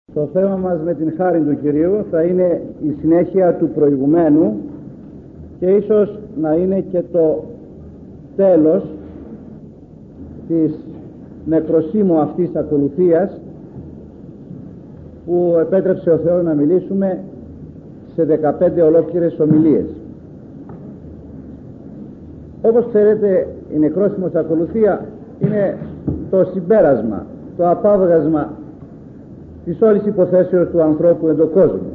Το θέμα μας με την χάρη του Κυρίου θα είναι η συνέχεια του προηγουμένου και ίσως να είναι και το τέλος της νεκροσύμου αυτής ακολουθίας που επέτρεψε ο Θεός να μιλήσουμε σε 15 ολόκληρες ομιλίες. Όπως ξέρετε, η νεκρόσιμος ακολουθία είναι το συμπέρασμα, το απάβγασμα της όλης υποθέσεως του ανθρώπου εν τον κόσμο.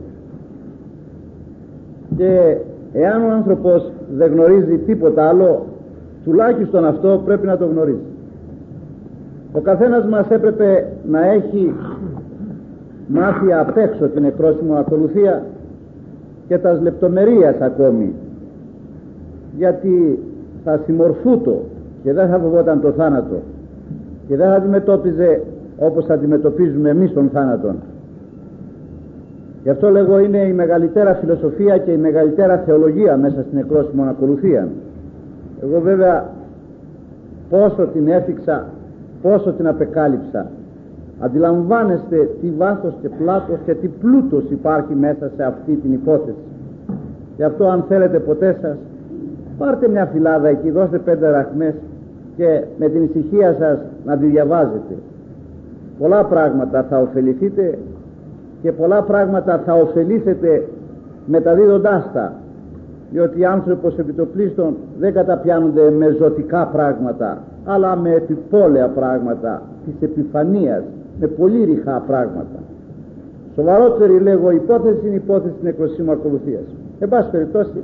Και εάν ο άνθρωπος δεν γνωρίζει τίποτα άλλο, τουλάχιστον αυτό πρέπει να το γνωρίζει. Ο καθένας μας έπρεπε να έχει μάθει απ' έξω την νεκρόσιμο ακολουθία και τας λεπτομερίας ακόμη, γιατί θα συμμορφούτο και δεν θα φοβόταν το θάνατο και δεν θα αντιμετώπιζε όπως αντιμετωπίζουμε εμείς τον θάνατον. Γι' αυτό λέγω είναι η μεγαλύτερα φιλοσοφία και η μεγαλύτερα θεολογία μέσα στην νεκρόσιμο ακολουθία. Εγώ βέβαια πόσο την έφυξα, πόσο την απεκάλυψα, αντιλαμβάνεστε τι βάθος και πλάτος και τι πλούτος υπάρχει μέσα σε αυτή την υπόθεση. Γι' αυτό αν θέλετε ποτέ σας, πάρτε μια φυλάδα εκεί, δώστε 5 δραχμές και με την ησυχία σας να τη διαβάζετε. Πολλά πράγματα θα ωφεληθείτε και πολλά πράγματα θα ωφελήσετε μεταδίδοντάς τα, διότι οι άνθρωποι επιτοπλίστων δεν καταπιάνονται με ζωτικά πράγματα, αλλά με επιπόλαια πράγματα της επιφανείας, με πολύ ρηχά πράγματα. Σοβαρότερη λέγω υπόθεση είναι η υπόθεση της νεκροσύμου ακολουθίας. Εν πάση περιπτώσει,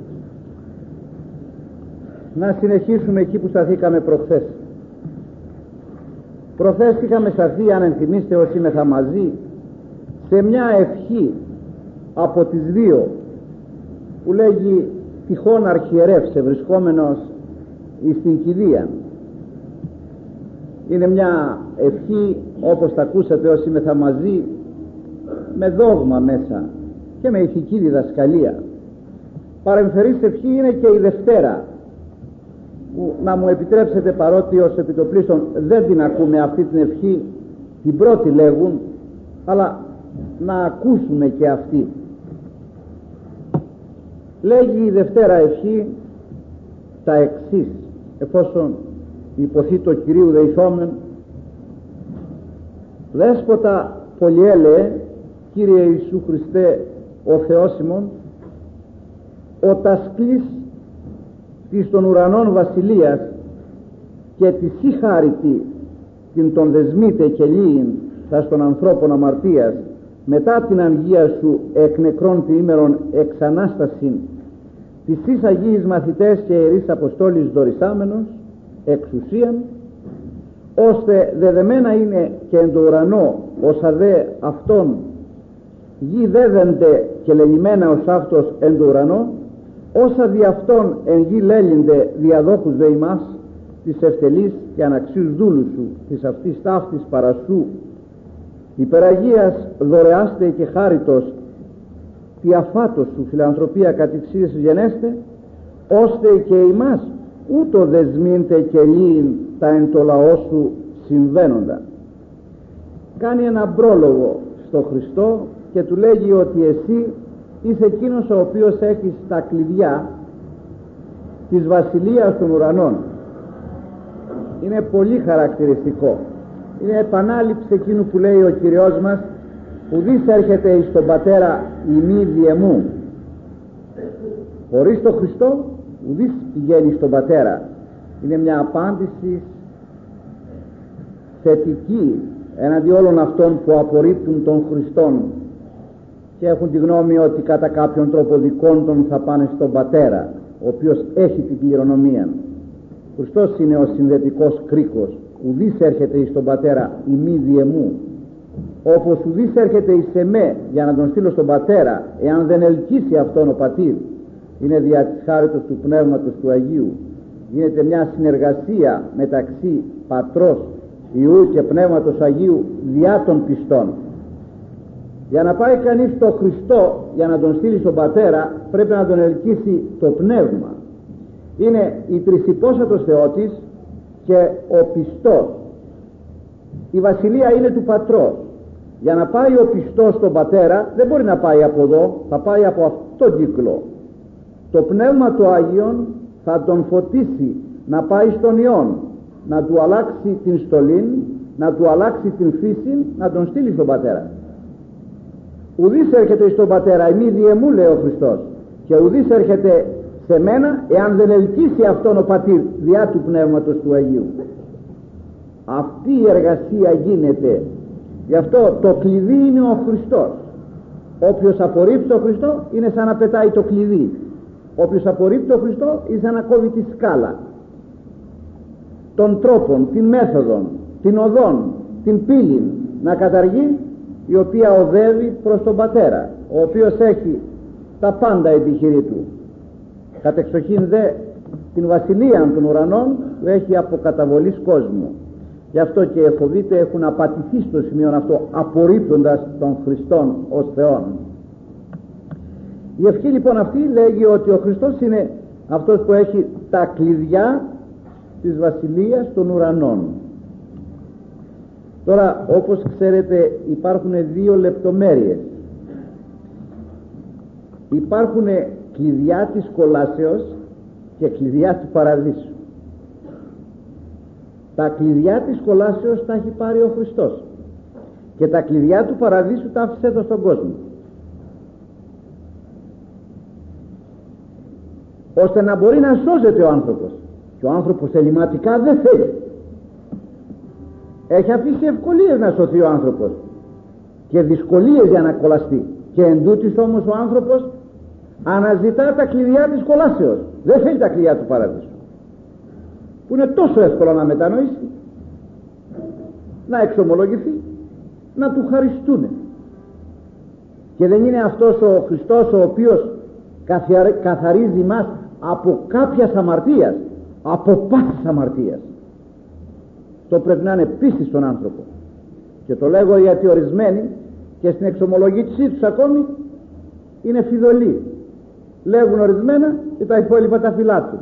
να συνεχίσουμε εκεί που σταθήκαμε προχθές. Προχθές είχαμε σταθεί, αν ενθυμίστε όσοι είμεθα μαζί, σε μια ευχή από τις δύο που λέγει τυχόν αρχιερεύσε βρισκόμενος στην κηδεία. Είναι μια ευχή, όπως τα ακούσατε όσοι είμεθα μαζί, με δόγμα μέσα και με ηθική διδασκαλία. Παρεμφερής ευχή είναι και η Δευτέρα, που να μου επιτρέψετε, παρότι ως επιτοπλίστων δεν την ακούμε αυτή την ευχή, την πρώτη λέγουν, αλλά να ακούσουμε και αυτή. Λέγει η Δευτέρα ευχή τα εξής, εφόσον υποθεί το Κυρίου δεηθόμεν: Δέσποτα πολυέλεε, Κύριε Ιησού Χριστέ ο Θεός ημών, ο τασκλής της των ουρανών βασιλείας και της η χάριτη την τον δεσμείτε και λύειν θα στον ανθρώπων αμαρτίας μετά την αργία σου εκ νεκρών ποιήμερον εξανάστασιν της εις Αγίης μαθητές και ιερείς αποστόλης δωρησάμενος εξουσίαν, ώστε δεδεμένα είναι και εν το ουρανό όσα δε αυτόν γη δέδενται και λελειμμένα ως αυτός εν το ουρανό, όσα δι' αυτόν εν γη λέλυνται διαδόχους δε ημάς της ευτελής και αναξίους δούλου σου της αυτής ταύτης παρασού υπεραγίας δωρεάστε και χάριτος τι αφάτος σου φιλανθρωπία κατηξίες γενέστε, ώστε και ημάς ούτω δεσμήντε και λύειν τα εν το λαό σου συμβαίνοντα. Κάνει ένα πρόλογο στο Χριστό και του λέγει ότι εσύ είσαι εκείνος ο οποίος έχεις τα κλειδιά της βασιλείας των ουρανών. Είναι πολύ χαρακτηριστικό. Είναι επανάληψη εκείνου που λέει ο Κυριός μας: ουδείς έρχεται εις τον Πατέρα ημί διεμού. Χωρίς τον Χριστό ουδείς πηγαίνει στον Πατέρα. Είναι μια απάντηση θετική έναντι όλων αυτών που απορρίπτουν τον Χριστόν και έχουν τη γνώμη ότι κατά κάποιον τρόπο δικών των θα πάνε στον Πατέρα, ο οποίος έχει την κληρονομία. Χριστός είναι ο συνδετικός κρίκος. Ουδής έρχεται εις τον Πατέρα ημί διεμού. Όπως ουδής έρχεται εις εμέ για να τον στείλω στον Πατέρα, εάν δεν ελκύσει αυτόν ο Πατήρ. Είναι δια της χάριτος του Πνεύματος του Αγίου. Γίνεται μια συνεργασία μεταξύ Πατρός, Υιού και Πνεύματος Αγίου διά των πιστών. Για να πάει κανείς στο Χριστό, για να τον στείλει στον Πατέρα, πρέπει να τον ελκύσει το Πνεύμα. Είναι η τρισυπόσατος Θεότης και ο πιστός. Η βασιλεία είναι του Πατρός. Για να πάει ο πιστός στον Πατέρα δεν μπορεί να πάει από εδώ, θα πάει από αυτό κύκλο. Το Πνεύμα του Άγιον θα τον φωτίσει να πάει στον Υιόν, να του αλλάξει την στολή, να του αλλάξει την φύση, να τον στείλει στον Πατέρα. Ουδής έρχεται στον Πατέρα εμεί διεμού, λέει ο Χριστός, και ουδής έρχεται σε μένα εάν δεν ελκύσει αυτόν ο Πατήρ διά του Πνεύματος του Αγίου. Αυτή η εργασία γίνεται. Γι' αυτό το κλειδί είναι ο Χριστός. Όποιος απορρίπτει τον Χριστό είναι σαν να πετάει το κλειδί. Όποιος απορρίπτει τον Χριστό είναι σαν να κόβει τη σκάλα. Των τρόπων, την μέθοδον, την οδόν, την πύλην να καταργεί, η οποία οδεύει προς τον Πατέρα, ο οποίος έχει τα πάντα επιχειρή του. Κατεξοχήν δε την βασιλεία των ουρανών που έχει από καταβολής κόσμου. Γι' αυτό και φοβείται έχουν απατηθεί στο σημείο αυτό, απορρίπτοντας τον Χριστόν ως Θεόν. Η ευχή λοιπόν αυτή λέγει ότι ο Χριστός είναι αυτός που έχει τα κλειδιά της βασιλείας των ουρανών. Τώρα, όπως ξέρετε, υπάρχουν δύο λεπτομέρειες. Υπάρχουν κλειδιά της κολάσεως και κλειδιά του παραδείσου. Τα κλειδιά της κολάσεως τα έχει πάρει ο Χριστός και τα κλειδιά του παραδείσου τα άφησε εδώ στον κόσμο, ώστε να μπορεί να σώζεται ο άνθρωπος. Και ο άνθρωπος ελληματικά δεν θέλει. Έχει αφήσει ευκολίες να σωθεί ο άνθρωπος και δυσκολίες για να κολλαστεί, και εντούτοις όμως ο άνθρωπος αναζητά τα κλειδιά της κολάσεως. Δεν θέλει τα κλειδιά του παραδείσου, που είναι τόσο εύκολο να μετανοήσει, να εξομολογηθεί, να του χαριστούν. Και δεν είναι αυτός ο Χριστός ο οποίος καθαρίζει μας από κάποιας αμαρτίας, από πάσης αμαρτίας. Το πρέπει να είναι πίστη στον άνθρωπο. Και το λέγω γιατί ορισμένοι και στην εξομολογήτησή τους ακόμη είναι φιδωλοί. Λέγουν ορισμένα και τα υπόλοιπα τα φυλάτουν.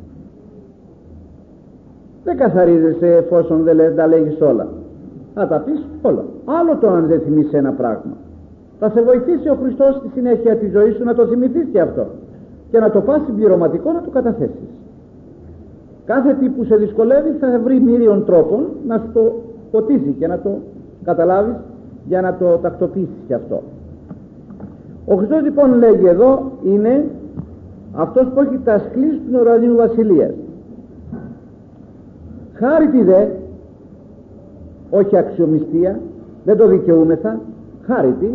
Δεν καθαρίζεσαι εφόσον δεν τα λέγεις όλα. Θα τα πεις όλα. Άλλο το αν δεν θυμίσαι ένα πράγμα. Θα σε βοηθήσει ο Χριστός στη συνέχεια της ζωής σου να το θυμηθείς και αυτό, και να το πας συμπληρωματικό να το καταθέσεις. Κάθε τι που σε δυσκολεύει θα βρει μύριον τρόπων να σου το φωτίσει και να το καταλάβεις, για να το τακτοποιήσεις και αυτό. Ο Χριστός λοιπόν λέγει εδώ είναι αυτός που έχει τα σκλής του ουρανίου βασιλείας. Χάρητη δε, όχι αξιομιστία, δεν το δικαιούμεθα, χάρητη,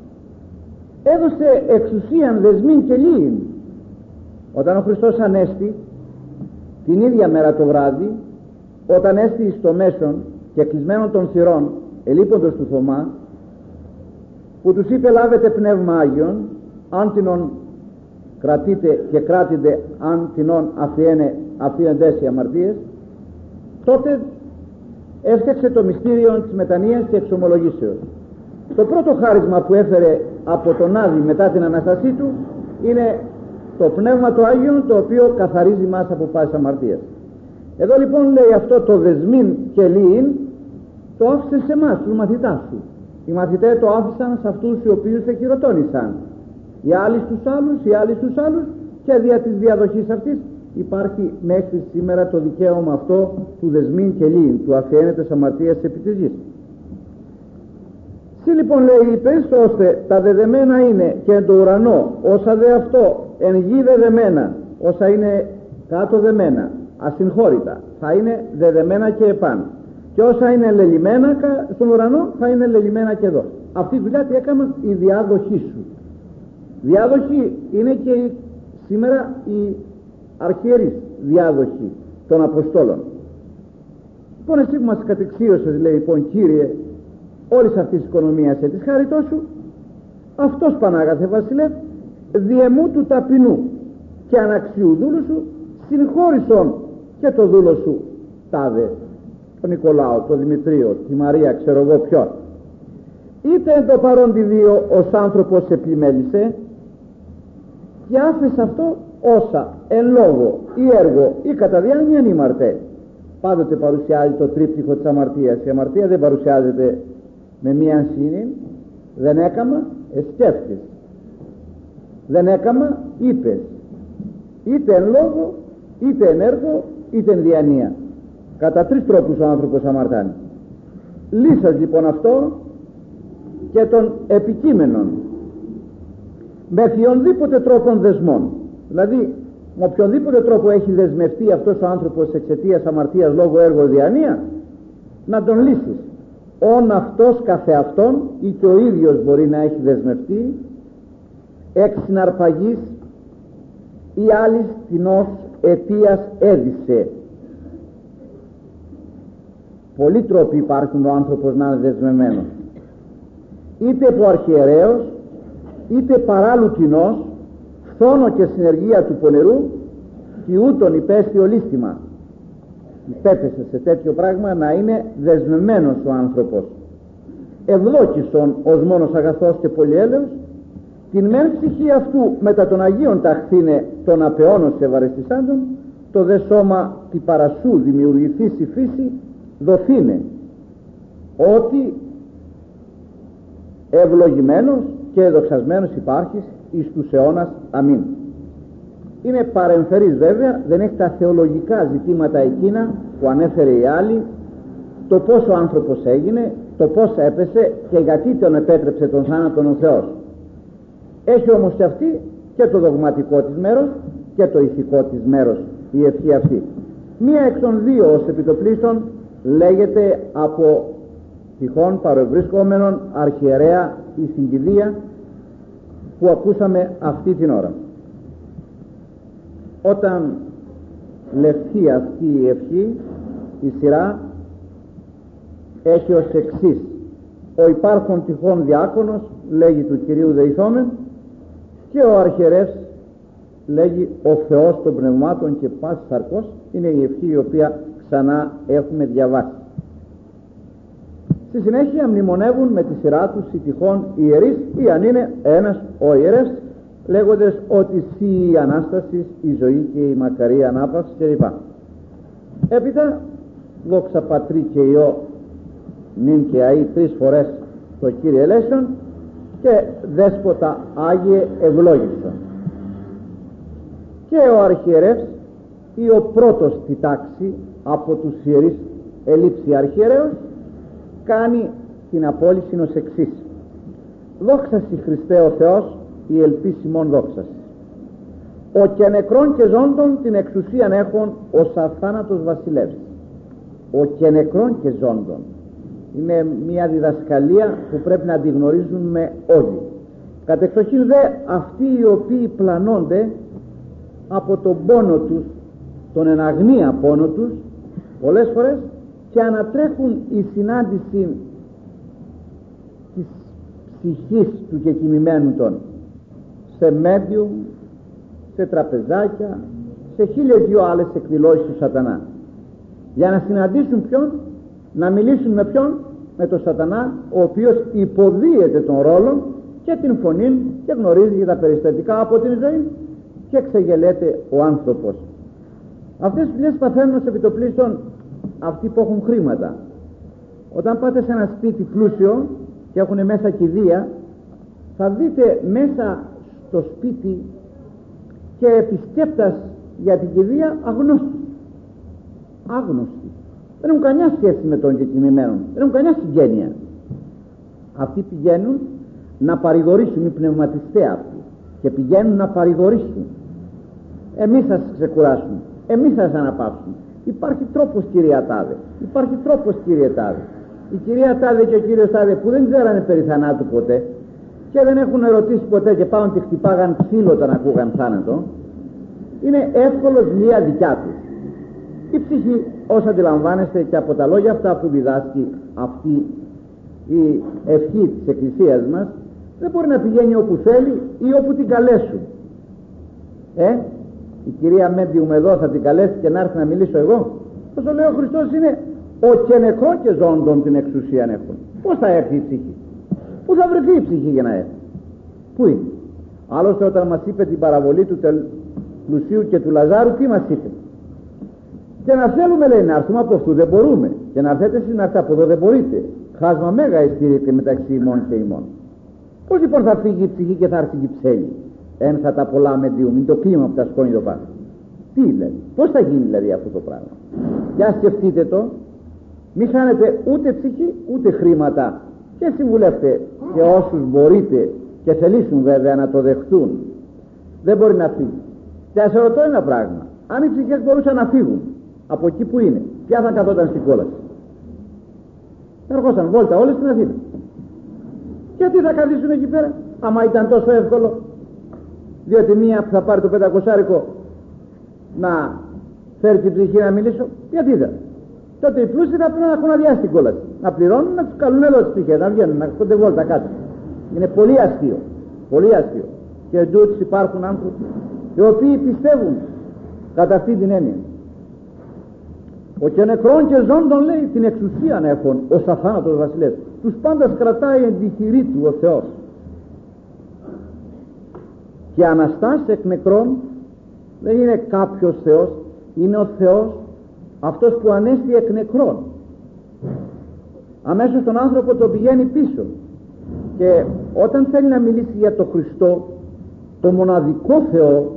έδωσε εξουσίαν δεσμήν και λύην. Όταν ο Χριστός ανέστη την ίδια μέρα το βράδυ, όταν έστη στο μέσον και κλεισμένων των θυρών ελείποντος του Θωμά, που τους είπε λάβετε πνεύμα Άγιον, αν τινον κρατείτε και κράτητε, αν τινον αφιέντες οι αμαρτίες, τότε έφτιαξε το μυστήριο της μετανοίας και εξομολογήσεως. Το πρώτο χάρισμα που έφερε από τον Άδη μετά την Αναστασή του είναι το Πνεύμα του Άγιον, το οποίο καθαρίζει μας από πάσης αμαρτίας. Εδώ λοιπόν λέει αυτό το δεσμήν και λύην το άφησε σε εμάς, τους μαθητάς σου. Οι μαθητές το άφησαν σε αυτούς οι οποίους εκειρωτώνησαν. Οι άλλοι στους άλλους, οι άλλοι στους άλλους, και δια της διαδοχής αυτής υπάρχει μέχρι σήμερα το δικαίωμα αυτό του δεσμήν και λύην, του αφιένετες αμαρτίας επί της γης. Συ λοιπόν λέει είπες, ώστε τα δεδεμένα είναι και εν το ουρανό, όσα δε αυτό εν γη δεδεμένα, όσα είναι κάτω δεμένα, ασυγχώρητα, θα είναι δεδεμένα και επάνω. Και όσα είναι λελειμμένα στον ουρανό θα είναι λελειμμένα και εδώ. Αυτή η δουλειά τι έκαναν οι διάδοχοί σου. Διάδοχοι είναι και σήμερα οι αρχιερείς διάδοχοι των Αποστόλων. Λοιπόν εσύ που μας κατεξίωσες, λέει λοιπόν Κύριε, όλης αυτής της οικονομίας της χάριτός σου, αυτός Πανάγαθε Βασιλεύ, διεμού του ταπεινού και αναξιού δούλου σου, συγχώρησον και το δούλο σου τάδε, τον Νικολάο, τον Δημητρίο, τη Μαρία, ξέρω εγώ ποιον. Είτε εν το παρόν τη δύο ως άνθρωπος επιμέλησε και άφησε αυτό όσα εν λόγω ή έργο ή κατά διάνοια νήμαρτε. Πάντοτε παρουσιάζει το τρίπτυχο της αμαρτίας. Η αμαρτία δεν παρουσιάζεται με μία σύνη, δεν έκαμα, σκέφτες, δεν έκαμα, είπες, είτε εν λόγω, είτε εν έργο, είτε εν διανία. Κατά 3 τρόπους ο άνθρωπος αμαρτάνει. Λύσας λοιπόν αυτό και των επικείμενων με οποιονδήποτε τρόπον δεσμών, δηλαδή με οποιονδήποτε τρόπο έχει δεσμευτεί αυτός ο άνθρωπος εξαιτίας αμαρτίας λόγω έργο διανία, να τον λύσεις. Όν αυτός καθεαυτόν ή και ο ίδιος μπορεί να έχει δεσμευτεί εξ συναρπαγής ή άλλης τινός αιτίας έδισε. Πολλοί τρόποι υπάρχουν ο άνθρωπος να είναι δεσμευμένος, είτε από αρχιερέως, είτε παράλληλου κοινός, φθόνο και συνεργεία του πονηρού, και ούτων υπέστη ολίσθημα. Υπέπεσε σε τέτοιο πράγμα να είναι δεσμευμένος ο άνθρωπος. Ευδόκησον ως μόνος αγαθός και πολυέλεος, την μεν ψυχή αυτού μετά των Αγίων ταχθήνε των απεώνων σε ευαρεστησάντων, το δε σώμα τη παρασού δημιουργηθείς η φύση δοθήνε, ότι ευλογημένος και εδοξασμένος υπάρχεις εις τους αιώνας. Αμήν. Είναι παρεμφερής βέβαια, δεν έχει τα θεολογικά ζητήματα εκείνα που ανέφερε η άλλη, το πώς ο άνθρωπος έγινε, το πώς έπεσε και γιατί τον επέτρεψε τον θάνατον ο Θεός. Έχει όμως και αυτή και το δογματικό της μέρος και το ηθικό της μέρος η ευχή αυτή. Μία εξ των δύο ως επιτοπλίστων λέγεται από τυχόν παρευρίσκομενον αρχιερέα η συγκηδεία που ακούσαμε αυτή την ώρα. Όταν λεχθεί αυτή η ευχή, η σειρά έχει ως εξής: ο υπάρχον τυχόν διάκονος λέγει του Κυρίου δεηθόμεν, και ο αρχιερεύς λέγει ο Θεός των πνευμάτων και πάσης σαρκός. Είναι η ευχή η οποία ξανά έχουμε διαβάσει. Στη συνέχεια μνημονεύουν με τη σειρά τους οι τυχόν ιερείς, ή αν είναι ένας ο ιερεύς, λέγοντες ότι σύ η Ανάσταση, η ζωή και η μακαρή ανάπαυση κλπ. Έπειτα δόξα Πατρί και Υιό νυν και αΐ 3 φορές το Κύριε ελέησον και Δέσποτα Άγιε ευλόγησον. Και ο αρχιερεύς ή ο πρώτος στη τάξη από τους ιερείς ελήψη αρχιερέως κάνει την απόλυση ως εξής: δόξασι Χριστέ ο Θεός η ελπίσιμον δόξαση, ο και νεκρών και ζώντων την εξουσίαν έχων ως αθάνατος βασιλεύς. Ο και νεκρών και ζώντων είναι μια διδασκαλία που πρέπει να τη γνωρίζουμε όλοι. Κατεξοχήν δε αυτοί οι οποίοι πλανώνται από τον πόνο τους, τον εναγνία πόνο τους πολλές φορές, και ανατρέχουν η συνάντηση της ψυχής του κεκοιμημένου των σε medium, σε τραπεζάκια, σε 1002 άλλες εκδηλώσεις του σατανά, για να συναντήσουν ποιον, να μιλήσουν με ποιον, με τον σατανά, ο οποίος υποδίεται τον ρόλο και την φωνή και γνωρίζει για τα περιστατικά από την ζωή και ξεγελέται ο άνθρωπος. Αυτές τις δουλειές παθαίνουν σε επιτοπλίστων αυτοί που έχουν χρήματα. Όταν πάτε σε ένα σπίτι πλούσιο και έχουν μέσα κηδεία, θα δείτε μέσα στο σπίτι και επισκέπτας για την κηδεία άγνωστοι. Δεν έχουν καμιά σχέση με τον κεκοιμημένο, δεν έχουν καμιά συγγένεια. Αυτοί πηγαίνουν να παρηγορήσουν, οι πνευματιστές αυτοί, και πηγαίνουν να παρηγορήσουν. Εμείς θα σας ξεκουράσουμε, εμείς θα σας αναπαύσουμε. Υπάρχει τρόπος, κυρία Τάδε, υπάρχει τρόπος, κύριε Τάδε. Η κυρία Τάδε και ο κύριος Τάδε που δεν ξέρανε περί θανάτου ποτέ και δεν έχουν ερωτήσει ποτέ και πάνω τη χτυπάγαν ξύλο όταν ακούγαν θάνατο, είναι εύκολο δουλειά δικιά τους. Η ψυχή, όσο αντιλαμβάνεστε και από τα λόγια αυτά που διδάσκει αυτή η ευχή της Εκκλησίας μας, δεν μπορεί να πηγαίνει όπου θέλει ή όπου την καλέσουν. Η κυρία Μέντιουμ εδώ θα την καλέσει και να έρθει να μιλήσω εγώ? Όσο λέει ο Χριστός είναι ο και νεκρό και ζώντων την εξουσία έχουν. Πώς θα έρθει η ψυχή? Πού θα βρεθεί η ψυχή για να έρθει? Πού είναι? Άλλωστε όταν μας είπε την παραβολή του πλουσίου και του Λαζάρου, τι μας είπε? Και να θέλουμε, λέει, να έρθουμε από αυτού δεν μπορούμε, και να έρθετε εσείς να έρθετε από εδώ δεν μπορείτε. χάσμα μέγα εστίρεται μεταξύ ημών και ημών. Πώς λοιπόν θα φύγει η ψυχή και θα έρθει η ψέλη, εν θα τα πολλά με δύο, είναι το κλίμα που τα σκόνει το πάνω. Τι δηλαδή, πώς θα γίνει δηλαδή αυτό το πράγμα? Για σκεφτείτε το, μη χάνετε ούτε ψυχή ούτε χρήματα, και συμβουλεύτε και όσους μπορείτε και θελήσουν βέβαια να το δεχτούν. Δεν μπορεί να φύγει. Και ας ρωτώ ένα πράγμα, αν οι ψυχές μπορούσαν να φύγουν από εκεί που είναι, ποια θα καθόταν στην κόλαση? Θα ερχόσαν βόλτα όλες στην Αθήνα. Γιατί θα καθίσουν εκεί πέρα, άμα ήταν τόσο εύκολο? Διότι μία που θα πάρει το 500 να φέρει την ψυχή να μιλήσω, γιατί δεν? Τότε οι πλούσιοι θα πρέπει να έχουν αδειάσει την κόλαση, να πληρώνουν, να τους καλούν εδώ τις ψυχές, να βγαίνουν, να κόνται βόλτα κάτω. Είναι πολύ αστείο, πολύ αστείο. Και εντούτοις υπάρχουν άνθρωποι οι οποίοι πιστεύουν κατά αυτή την έννοια. Ο και νεκρών και ζώντων, λέει, την εξουσία να έχουν ως αθάνατος βασιλεύς. Τους πάντας κρατάει εν τη χειρή του ο Θεός. Και Αναστάς εκ νεκρών δεν είναι κάποιος Θεός, είναι ο Θεός αυτός που ανέστη εκ νεκρών. Αμέσως τον άνθρωπο το πηγαίνει πίσω, και όταν θέλει να μιλήσει για το Χριστό, το μοναδικό Θεό,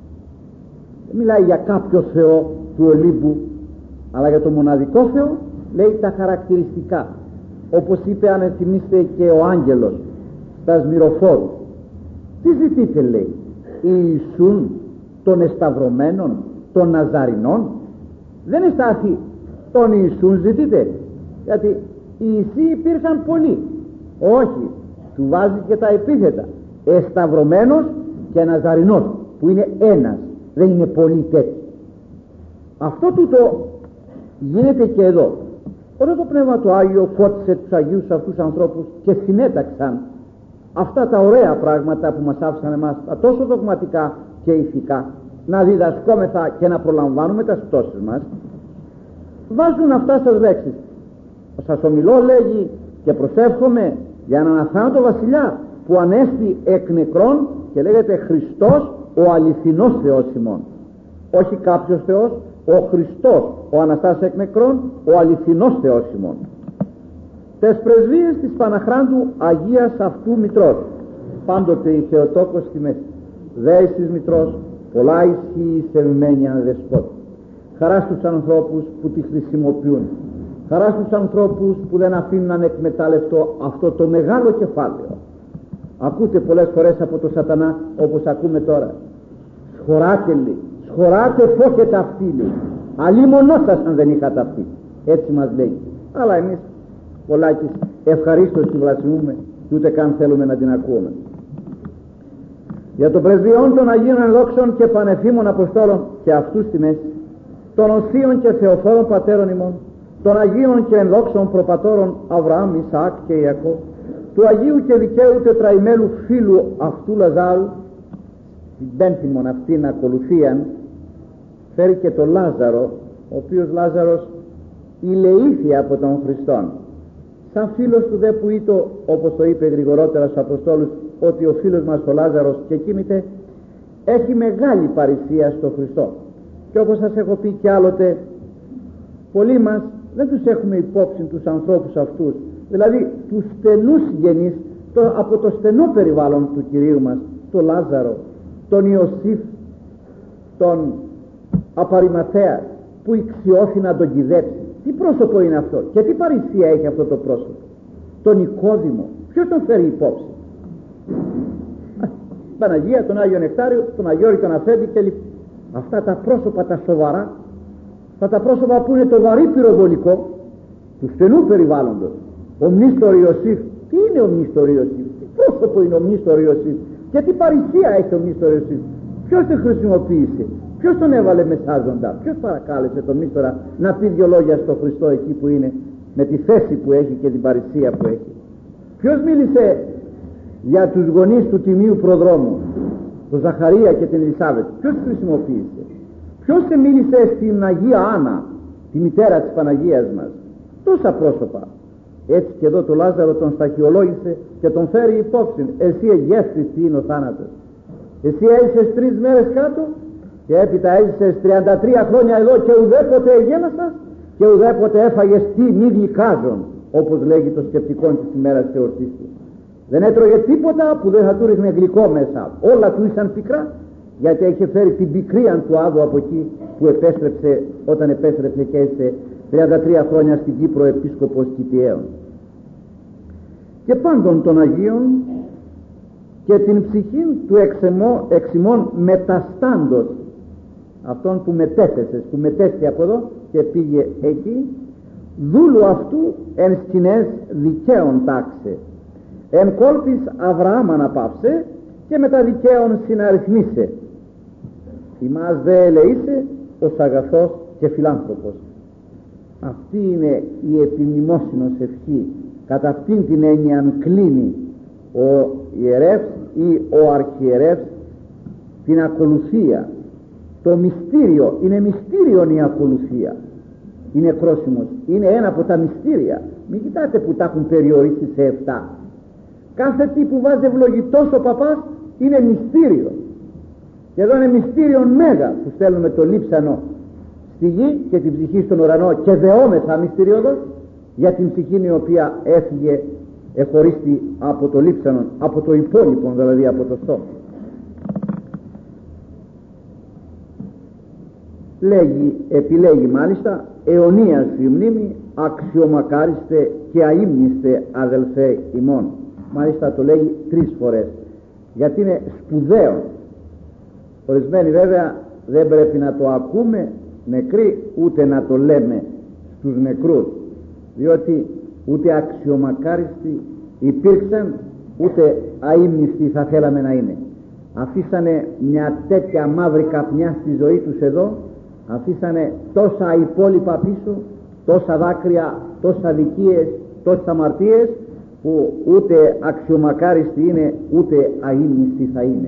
δεν μιλάει για κάποιο Θεό του Ολύμπου, αλλά για το μοναδικό Θεό λέει τα χαρακτηριστικά, όπως είπε, αν θυμίστε, και ο άγγελος στα Σμυροφόρους. Τι ζητείτε, λέει? Ιησούν των εσταυρωμένων, των Ναζαρινών? Δεν εστάθη τον Ιησούν ζητείτε, γιατί οι Ιησοί υπήρχαν πολλοί. Όχι, του βάζει και τα επίθετα, εσταυρωμένος και Ναζαρινός, που είναι ένας, δεν είναι πολλοί τέτοιοι. Αυτό τούτο γίνεται και εδώ. Όταν το Πνεύμα το Άγιο φώτισε τους Αγίους αυτούς ανθρώπους και συνέταξαν αυτά τα ωραία πράγματα που μας άφησαν εμάς, τα τόσο δογματικά και ηθικά, να διδασκόμεθα και να προλαμβάνουμε τα πτώσεις μας, βάζουν αυτά στις λέξεις. Σας ομιλώ, λέγει, και προσεύχομαι για έναν αθάνατο βασιλιά που ανέστη εκ νεκρών, και λέγεται Χριστός ο αληθινός Θεός ημών. Όχι κάποιος Θεός, ο Χριστός, ο Αναστάς εκ νεκρών, ο αληθινός Θεός ημών. Τες πρεσβείες της Παναχράντου Αγίας αυτού Μητρός, πάντοτε η Θεοτόκος στη μέση, δέης της Μητρός, πολλά ισχύει σεβημένη ανδεσπότη. Χαρά στους ανθρώπους που τη χρησιμοποιούν, χαρά στους ανθρώπους που δεν αφήνουν ανεκμετάλλευτο αυτό το μεγάλο κεφάλαιο. Ακούτε πολλές φορές από το σατανά, όπως ακούμε τώρα, σχωράτε, λέει, σχωράτε φόχετε αυτή, λέει, αλίμονό σας αν δεν είχατε αυτή. Έτσι μας λέει. Αλλά εμείς πολλάκις ευχαρίστως τη βλασιμούμε και ούτε καν θέλουμε να την ακούμε. Για των πρεσβειών των Αγίων Ενδόξων και Πανεφήμων Αποστόλων και αυτούς στη μέση, των οσίων και θεοφόρων πατέρων ημών, των Αγίων και Ενδόξων προπατώρων Αβραάμ, Ισαάκ και Ιακώβ, του Αγίου και δικαίου τετραημέλου φίλου αυτού Λαζάρου, την πένθυμον αυτήν ακολουθίαν, φέρει και τον Λάζαρο, ο οποίος Λάζαρος ηλεήθη από τον Χριστόν. Σαν φίλος του δε που ήτο, όπως το είπε γρηγορότερα στους Αποστόλους, ότι ο φίλος μας ο Λάζαρος και κοίμηται, έχει μεγάλη παρησία στο Χριστό. Και όπως σας έχω πει κι άλλοτε, πολλοί μας δεν τους έχουμε υπόψη τους ανθρώπους αυτούς, δηλαδή τους στενούς συγγενείς από το στενό περιβάλλον του Κυρίου μας, τον Λάζαρο, τον Ιωσήφ, τον Απαριματέα, που ηξιώθη να τον κυδέψει. Τι πρόσωπο είναι αυτό και τι παρησία έχει αυτό το πρόσωπο? Τον Νικόδημο, ποιος τον φέρει υπόψη? Παναγία, τον Άγιο Νεκτάριο, τον Αγιώρη, τον Αφέντη και λοιπά. Αυτά τα πρόσωπα τα σοβαρά, αυτά τα πρόσωπα που είναι το βαρύ πυροβολικό του στενού περιβάλλοντος. Ο μνήστορ Ιωσήφ, τι είναι ο μνήστορ Ιωσήφ? Τι πρόσωπο είναι ο μνήστορ Ιωσήφ και τι παρησία έχει ο μνήστορ Ιωσήφ? Ποιος τον χρησιμοποίησε? Ποιος τον έβαλε μεσάζοντα? Ποιος παρακάλεσε τον μνήστορα να πει δυο λόγια στο Χριστό εκεί που είναι, με τη θέση που έχει και την παρησία που έχει? Ποιος μίλησε για τους γονείς του τιμίου προδρόμου, τον Ζαχαρία και την Ελισάβετ? Ποιος χρησιμοποίησε? Ποιος μίλησε στην Αγία Άννα, τη μητέρα της Παναγίας μας? Τόσα πρόσωπα. Έτσι και εδώ το Λάζαρο τον σταχυολόγησε και τον φέρει υπόψη. Εσύ εγγεύθεις τι είναι ο θάνατος. Εσύ έζησες 3 μέρες κάτω και έπειτα έζησες 33 χρόνια εδώ και ουδέποτε εγένασας και ουδέποτε έφαγες τι μη δικάζον. όπως λέγει το σκεπτικό της ημέρας της εορτής του. Δεν έτρωγε τίποτα που δεν θα του ρίχνε γλυκό μέσα. Όλα του ήσαν πικρά, γιατί είχε φέρει την πικρία του Άδου από εκεί που επέστρεψε, όταν επέστρεψε και έζησε 33 χρόνια στην Κύπρο επίσκοπος Κητιαίων. Και πάντων των Αγίων και την ψυχή του εξημών μεταστάντος, αυτόν που μετέθεσε, που μετέστη από εδώ και πήγε εκεί, δούλου αυτού εν σκηνές δικαίων τάξε, εν κόλπης Αβραάμ αναπαύσε και μετά δικαίων συναριθμίσε. Ημάς δε ελεήσε ως αγαθός και φιλάνθρωπος. Αυτή είναι η επιμνημόσυνος ευχή. Κατά αυτήν την έννοια κλείνει ο ιερεύς ή ο αρχιερεύς την ακολουθία. Το μυστήριο, είναι μυστήριον η ακολουθία. Είναι κρόσιμος, είναι ένα από τα μυστήρια. Μην κοιτάτε που τα έχουν περιορίσει σε 7. Κάθε τι που βάζει ευλογητός ο παπάς είναι μυστήριο. Και εδώ είναι μυστήριον μέγα που στέλνουμε το λείψανο στη γη και την ψυχή στον ουρανό και δεόμεθα μυστηριώδος για την ψυχή η οποία έφυγε εχωρίστη από το λείψανο, από το υπόλοιπο δηλαδή, από το στόμα. Επιλέγει μάλιστα αιωνίας η μνήμη, αξιομακάριστε και αείμνηστε αδελφέ ημών. Μάλιστα το λέγει 3 φορές, γιατί είναι σπουδαίο. Ορισμένοι βέβαια δεν πρέπει να το ακούμε νεκροί, ούτε να το λέμε στους νεκρούς, διότι ούτε αξιομακάριστοι υπήρξαν, ούτε αείμνηστοι θα θέλαμε να είναι. Αφήσανε μια τέτοια μαύρη καπνιά στη ζωή τους εδώ, αφήσανε τόσα υπόλοιπα πίσω, τόσα δάκρυα, τόσα αδικίες, τόσες αμαρτίες, που ούτε αξιομακάριστοι είναι, ούτε αείμνηστοι θα είναι.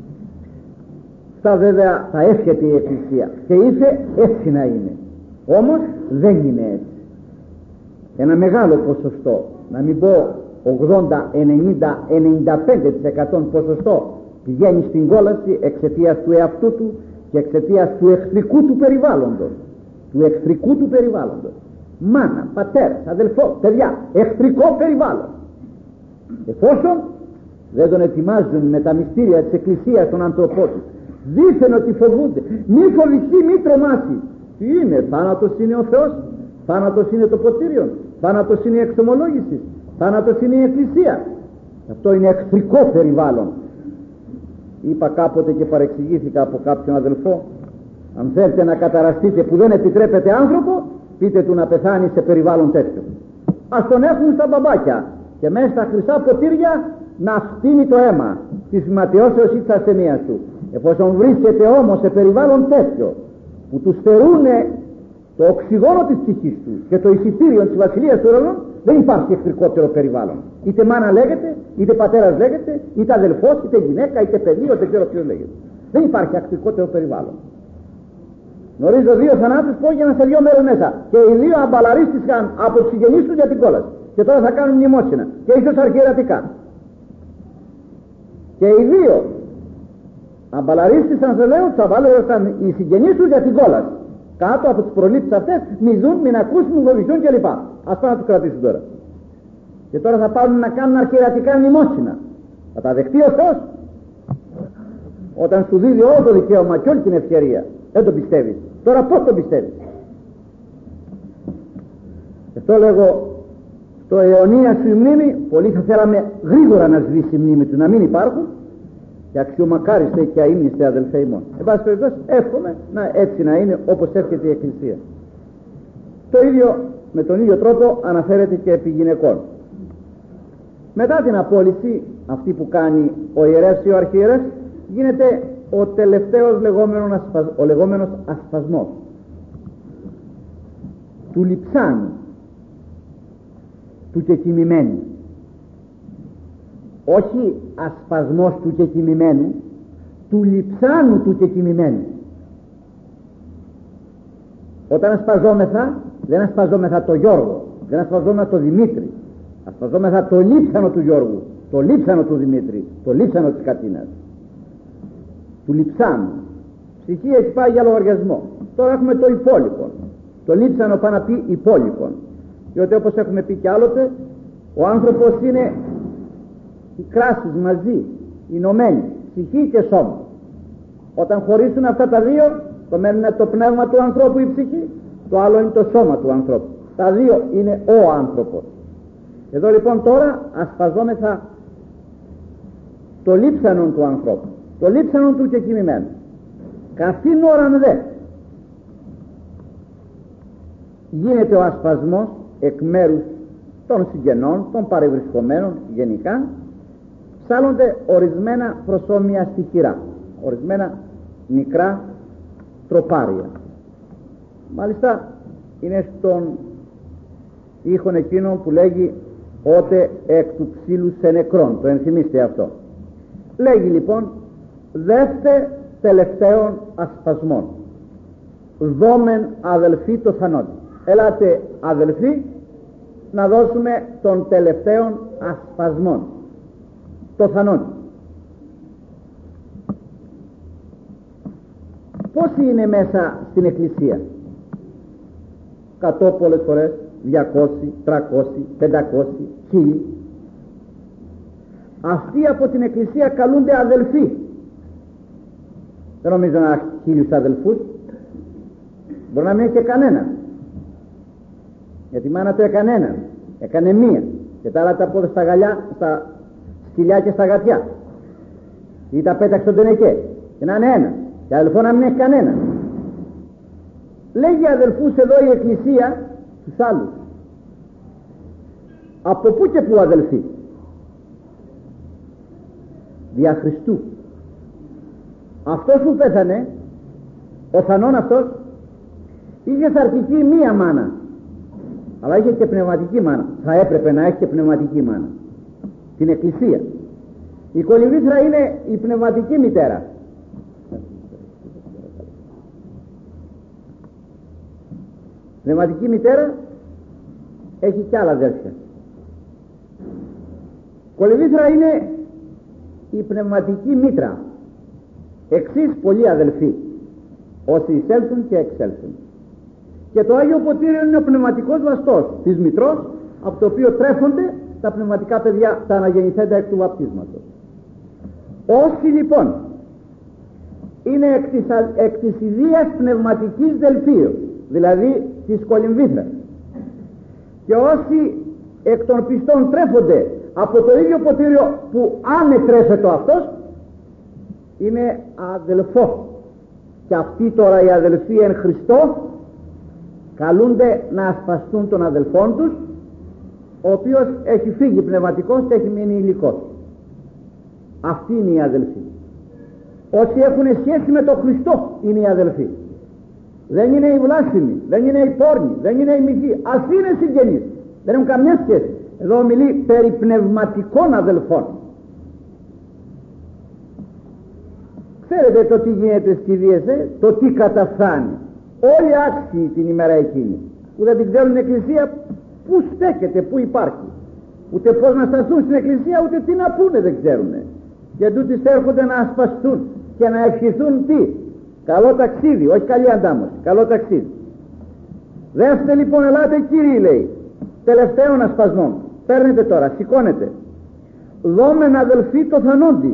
Αυτά βέβαια θα εύχεται η Εκκλησία και είπε έτσι να είναι. Όμως δεν είναι έτσι. Ένα μεγάλο ποσοστό, να μην πω 80, 90, 95% ποσοστό πηγαίνει στην κόλαση εξαιτίας του εαυτού του και εξαιτίας του εχθρικού του περιβάλλοντος. Του εχθρικού του περιβάλλοντος. Μάνα, πατέρα, αδελφό, παιδιά, εχθρικό περιβάλλον. Εφόσον δεν τον ετοιμάζουν με τα μυστήρια της Εκκλησίας των άνθρωπων του, δήθεν ότι φοβούνται, μη φοβηθεί, μη τρομάσει. Τι είναι, θάνατος είναι ο Θεός, θάνατος είναι το ποτήριο, θάνατος είναι η εξομολόγηση, θάνατος είναι η Εκκλησία. Αυτό είναι εχθρικό περιβάλλον. Είπα κάποτε και παρεξηγήθηκα από κάποιον αδελφό, αν θέλετε να καταραστείτε που δεν επιτρέπετε άνθρωπο, πείτε του να πεθάνει σε περιβάλλον τέτοιο. Ας τον έχουν στα μπαμπάκια και μέσα στα χρυσά ποτήρια να φτύνει το αίμα της ματαιώσεως ή της ασθενείας του. Εφόσον βρίσκεται όμως σε περιβάλλον τέτοιο που του στερούνε το οξυγόνο της ψυχής του και το εισιτήριο της βασιλείας του ουρανού, δεν υπάρχει εχθρικότερο περιβάλλον. Είτε μάνα λέγεται, είτε πατέρας λέγεται, είτε αδελφός, είτε γυναίκα, είτε παιδί, δεν ξέρω ποιος λέγεται. Δεν υπάρχει εχθρικότερο περιβάλλον. Γνωρίζω 2 θανάτους που έγιναν σε 2 μέρες μέσα και οι 2 αμπαλαρίστηκαν από τους συγγενείς τους για την κόλαση. Και τώρα θα κάνουν μνημόσυνα και ίσως αρχιερατικά. Και οι 2 αμπαλαρίστησαν, σε λέω, τους αμπαλαρίστησαν οι συγγενείς τους για την κόλαση. Κάτω από τις προλήψεις αυτές, μη δουν, μην ακούσουν, μην φοβηθούν κλπ. Ας πάνε να τους κρατήσουν τώρα. Και τώρα θα πάρουν να κάνουν αρχιερατικά μνημόσυνα. Θα τα δεχτεί ο Θεός όταν σου δίδει όλο το δικαίωμα και όλη την ευκαιρία? Δεν το πιστεύεις. Τώρα πώς το πιστεύεις? Γι' αυτό λέγω, στο αιωνία σου η μνήμη, πολλοί θα θέλαμε γρήγορα να σβήσει η μνήμη του, να μην υπάρχουν, και αξιομακάριστε και αείμνηστε αδελφέ ημών. Εν πάση περιπτώσει, εύχομαι έτσι να είναι όπως εύχεται η Εκκλησία. Το ίδιο, με τον ίδιο τρόπο αναφέρεται και επί γυναικών. Μετά την απόλυση αυτή που κάνει ο ιερεύς ή ο αρχιερεύς, γίνεται ο τελευταίος λεγόμενος ασπασμός του λειψάνου, του κεκοιμημένου. Όχι ασπασμός του κεκοιμημένου, του λειψάνου του κεκοιμημένου. Όταν ασπαζόμεθα, δεν ασπαζόμεθα το Γιώργο, δεν ασπαζόμεθα το Δημήτρη, ασπαζόμεθα το λείψανο του Γιώργου, το λείψανο του Δημήτρη, το λείψανο της Κατίνας, του λειψάνου. Ψυχή έχει πάει για λογαριασμό. Τώρα έχουμε το υπόλοιπο. Το λείψανο πάει να πει υπόλοιπο. Διότι όπως έχουμε πει κι άλλοτε, ο άνθρωπος είναι οι κράσεις μαζί, ενωμένοι, ψυχή και σώμα. Όταν χωρίσουν αυτά τα δύο, το ένα είναι το πνεύμα του ανθρώπου, η ψυχή, το άλλο είναι το σώμα του ανθρώπου. Τα δύο είναι ο άνθρωπος. Εδώ λοιπόν τώρα ασπαζόμεθα το λείψανον του ανθρώπου, το λείψανον του κεκοιμημένου. Καθήν ώραν δε γίνεται ο ασπασμός εκ μέρους των συγγενών, των παρευρισκομένων γενικά, ψάλλονται ορισμένα προσώμια στοιχειρά, ορισμένα μικρά τροπάρια. Μάλιστα είναι στον ήχον εκείνον που λέγει «Ότε εκ του ξύλου σε νεκρόν», το ενθυμίστε αυτό. Λέγει λοιπόν «Δεύτε τελευταίων ασπασμών, δόμεν αδελφοί το θανόντι». Ελάτε αδελφοί να δώσουμε των τελευταίων ασπασμών, το θανόντι. Πόσοι είναι μέσα στην εκκλησία? 100 πολλές φορές, 200, 300, 500, 1000. Αυτοί από την εκκλησία καλούνται αδελφοί. Δεν νομίζω να έχει 1000 αδελφούς. Μπορεί να μην έχει κανένα, γιατί η μάνα του έκανε έναν, έκανε μία, και τα άλλα τα πόδια στα γαλιά, στα σκυλιά και στα γατιά, ή τα πέταξε στον τενεκέ, και να είναι ένα, και αδελφό να μην έχει κανένα. Λέγει αδελφούς εδώ η εκκλησία τους άλλους. Από πού και πού αδελφοί? Δια Χριστού. Αυτός που πέθανε, ο θανόν αυτός, είχε σαρκική μία μάνα, αλλά είχε και πνευματική μάνα. Θα έπρεπε να έχει και πνευματική μάνα, την εκκλησία. Η κολυμβήθρα είναι η πνευματική μητέρα. Πνευματική μητέρα έχει κι άλλα αδέρφια. Κολυμβήθρα είναι η πνευματική μήτρα. Εξής πολλοί αδελφοί, όσοι εισέλθουν και εξέλθουν. Και το Άγιο Ποτήριο είναι ο πνευματικός βαστός της μητρός, από το οποίο τρέφονται τα πνευματικά παιδιά, τα αναγεννηθέντα εκ του βαπτίσματος. Όσοι λοιπόν είναι εκ της ιδίας πνευματικής δελφίου, δηλαδή της κολυμβήθρας, και όσοι εκ των πιστών τρέφονται από το ίδιο ποτήριο που ανετρέφεται αυτός, είναι αδελφός. Και αυτοί τώρα οι αδελφοί εν Χριστώ καλούνται να ασπαστούν των αδελφών τους, ο οποίος έχει φύγει πνευματικός και έχει μείνει υλικός. Αυτοί είναι οι αδελφοί. Όσοι έχουν σχέση με τον Χριστό είναι οι αδελφοί. Δεν είναι οι βλάσφημοι, δεν είναι οι πόρνοι, δεν είναι οι μυθοί. Ας είναι συγγενείς, δεν έχουν καμιά σχέση. Εδώ μιλεί περί πνευματικών αδελφών. Ξέρετε το τι γίνεται στις κηδείες, το τι καταφθάνει. Όλοι άξιοι την ημέρα εκείνη, που δεν την ξέρουν την εκκλησία, πού στέκεται, πού υπάρχει, ούτε πώς να σταθούν στην εκκλησία, ούτε τι να πούνε δεν ξέρουν. Και τούτοι έρχονται να ασπαστούν και να ευχηθούν τι? Καλό ταξίδι, όχι καλή αντάμωση, καλό ταξίδι. Δεύτε λοιπόν, ελάτε κύριοι, λέει, τελευταίων ασπασμών. Παίρνετε τώρα, σηκώνετε. Δόμεν αδελφοί το θανόντι,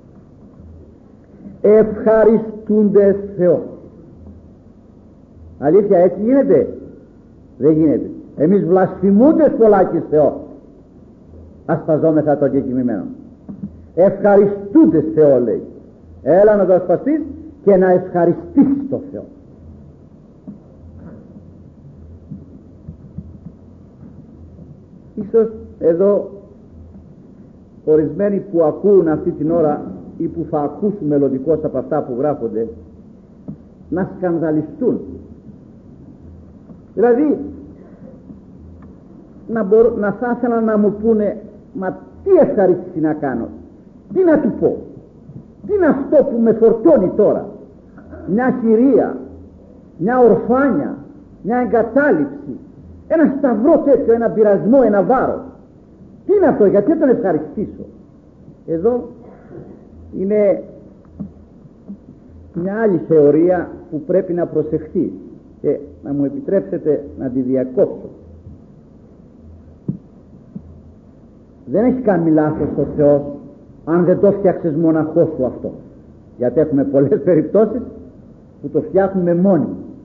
ευχαριστούνται Θεό. Αλήθεια έτσι γίνεται? Δεν γίνεται. Εμείς βλασφημούντες πολλάκις Θεό ασπαζόμεθα το κεκοιμημένο. Ευχαριστούνται Θεό, λέει. Έλα να το ασπαστείς και να ευχαριστήσεις το Θεό. Ίσως εδώ ορισμένοι που ακούν αυτή την ώρα ή που θα ακούσουν μελλοντικώς από αυτά που γράφονται να σκανδαλιστούν. Δηλαδή να θα ήθελα να μου πούνε, μα τι ευχαρίστηση να κάνω, τι να του πω, τι είναι αυτό που με φορτώνει τώρα? Μια χειρία, μια ορφάνια, μια εγκατάλειψη, ένα σταυρό τέτοιο, ένα πειρασμό, ένα βάρος. Τι είναι αυτό, γιατί δεν τον ευχαριστήσω? Εδώ είναι μια άλλη θεωρία που πρέπει να προσεχθεί και να μου επιτρέψετε να τη διακόψω. δεν έχει κάνει λάθος ο Θεός αν δεν το φτιάξες μοναχός σου αυτό, γιατί έχουμε πολλές περιπτώσεις που το φτιάχνουμε μόνοι.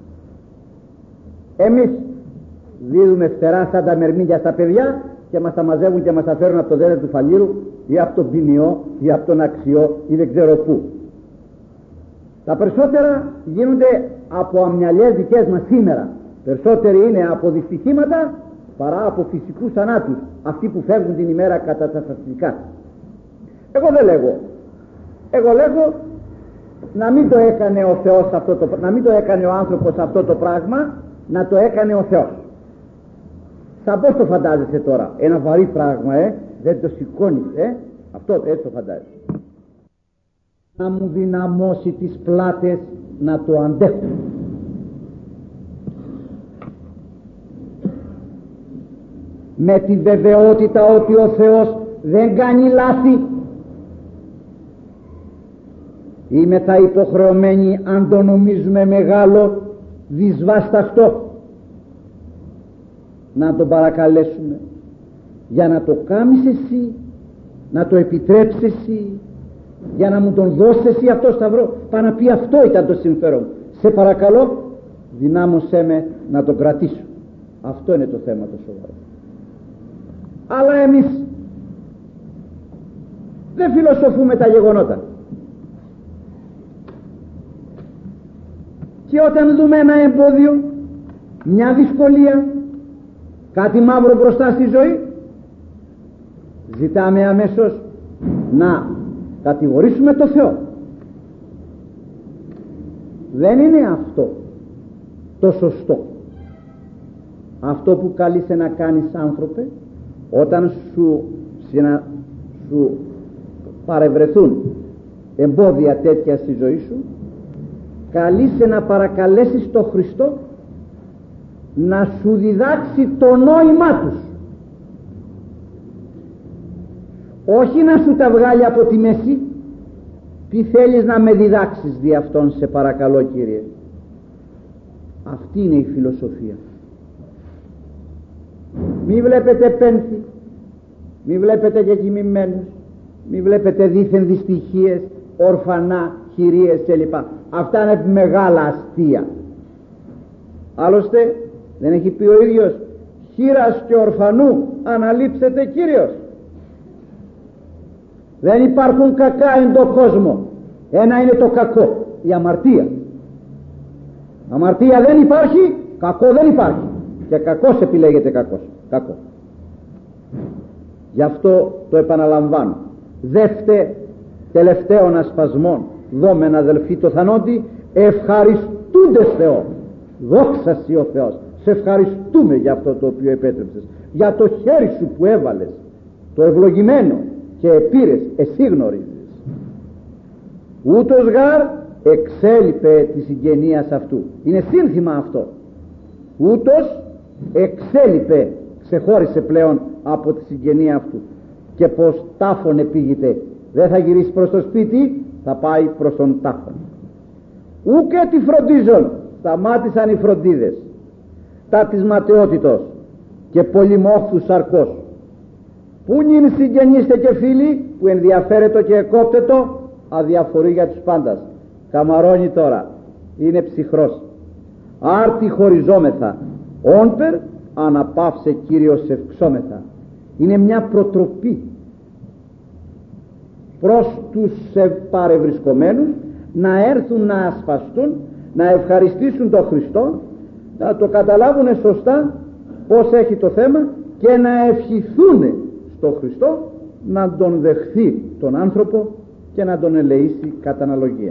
Εμείς δίδουμε φτερά σαν τα μερμήνια στα παιδιά και μας τα μαζεύουν και μας τα φέρουν από το δέντρο του Φαλήρου ή από τον Ποινιό ή από τον Αξιό ή δεν ξέρω πού. Τα περισσότερα γίνονται από αμυαλιές δικές μας σήμερα. Περισσότεροι είναι από δυστυχήματα παρά από φυσικούς θανάτους, αυτοί που φεύγουν την ημέρα κατά τα στατιστικά. Εγώ δεν λέγω. Εγώ λέγω να μην το έκανε ο Θεός αυτό το, να μην το έκανε ο άνθρωπος αυτό το πράγμα, να το έκανε ο Θεός. Σαν πώς το φαντάζεσαι τώρα? Ένα βαρύ πράγμα, δεν το σηκώνεις, αυτό έτσι το φαντάζεσαι. Να μου δυναμώσει τις πλάτες να το αντέχω. Με τη βεβαιότητα ότι ο Θεός δεν κάνει λάθη. Είμαι θα υποχρεωμένοι, αν το νομίζουμε μεγάλο, δυσβάσταχτο, να τον παρακαλέσουμε για να το κάνεις εσύ, να το επιτρέψεις εσύ, για να μου τον δώσεις εσύ αυτό σταυρό. Πάνω να πει αυτό ήταν το συμφέρον. Σε παρακαλώ, δυνάμωσέ με να τον κρατήσω. Αυτό είναι το θέμα το σοβαρό. Αλλά εμείς δεν φιλοσοφούμε τα γεγονότα. Και όταν δούμε ένα εμπόδιο, μια δυσκολία, κάτι μαύρο μπροστά στη ζωή, ζητάμε αμέσως να κατηγορήσουμε το Θεό. Δεν είναι αυτό το σωστό. Αυτό που καλείσαι να κάνεις, άνθρωπε, όταν σου παρευρεθούν εμπόδια τέτοια στη ζωή σου, καλείσαι να παρακαλέσεις τον Χριστό να σου διδάξει το νόημά τους, όχι να σου τα βγάλει από τη μέση. Τι θέλεις να με διδάξεις δι' αυτόν, σε παρακαλώ Κύριε? Αυτή είναι η φιλοσοφία. Μη βλέπετε πένθη, μη βλέπετε και κοιμημένους, μη βλέπετε δίθεν δυστυχίες, ορφανά, χειρίες κλπ. Αυτά είναι μεγάλα αστεία. Άλλωστε δεν έχει πει ο ίδιος, χήρας και ορφανού αναλείψετε Κύριος? Δεν υπάρχουν κακά εν το κόσμο. Ένα είναι το κακό, η αμαρτία. Αμαρτία δεν υπάρχει, κακό δεν υπάρχει. Και κακός επιλέγεται κακό. Γι' αυτό το επαναλαμβάνω. Δεύτε τελευταίων ασπασμών, δόμεν αδελφοί το θανόντι, ευχαριστούντες Θεό. Δόξα σοι ο Θεός. Σε ευχαριστούμε για αυτό το οποίο επέτρεψες, για το χέρι σου που έβαλες, το ευλογημένο, και επήρες, εσύ γνωρίζεις. Ούτως γάρ εξέλιπε τη συγγενείας αυτού. Είναι σύνθημα αυτό. Ούτως εξέλιπε, ξεχώρισε πλέον από τη συγγενεία αυτού. Και πως τάφον επήγητε, δεν θα γυρίσει προς το σπίτι, θα πάει προς τον τάφον. Ου και τη φροντίζον, σταμάτησαν οι φροντίδες, τα της ματαιότητος και πολυμόχθου σαρκός. Πού νυν συγγενείστε και φίλοι, που ενδιαφέρετο και εκόπτετο, αδιαφορεί για τους πάντας. Καμαρώνει τώρα, είναι ψυχρός. Άρτη χωριζόμεθα, όνπερ αναπαύσε Κύριος ευξόμεθα. Είναι μια προτροπή προς τους παρευρισκομένους να έρθουν να ασπαστούν, να ευχαριστήσουν τον Χριστό, να το καταλάβουν σωστά πως έχει το θέμα και να ευχηθούν στον Χριστό να τον δεχθεί τον άνθρωπο και να τον ελεήσει κατά αναλογία.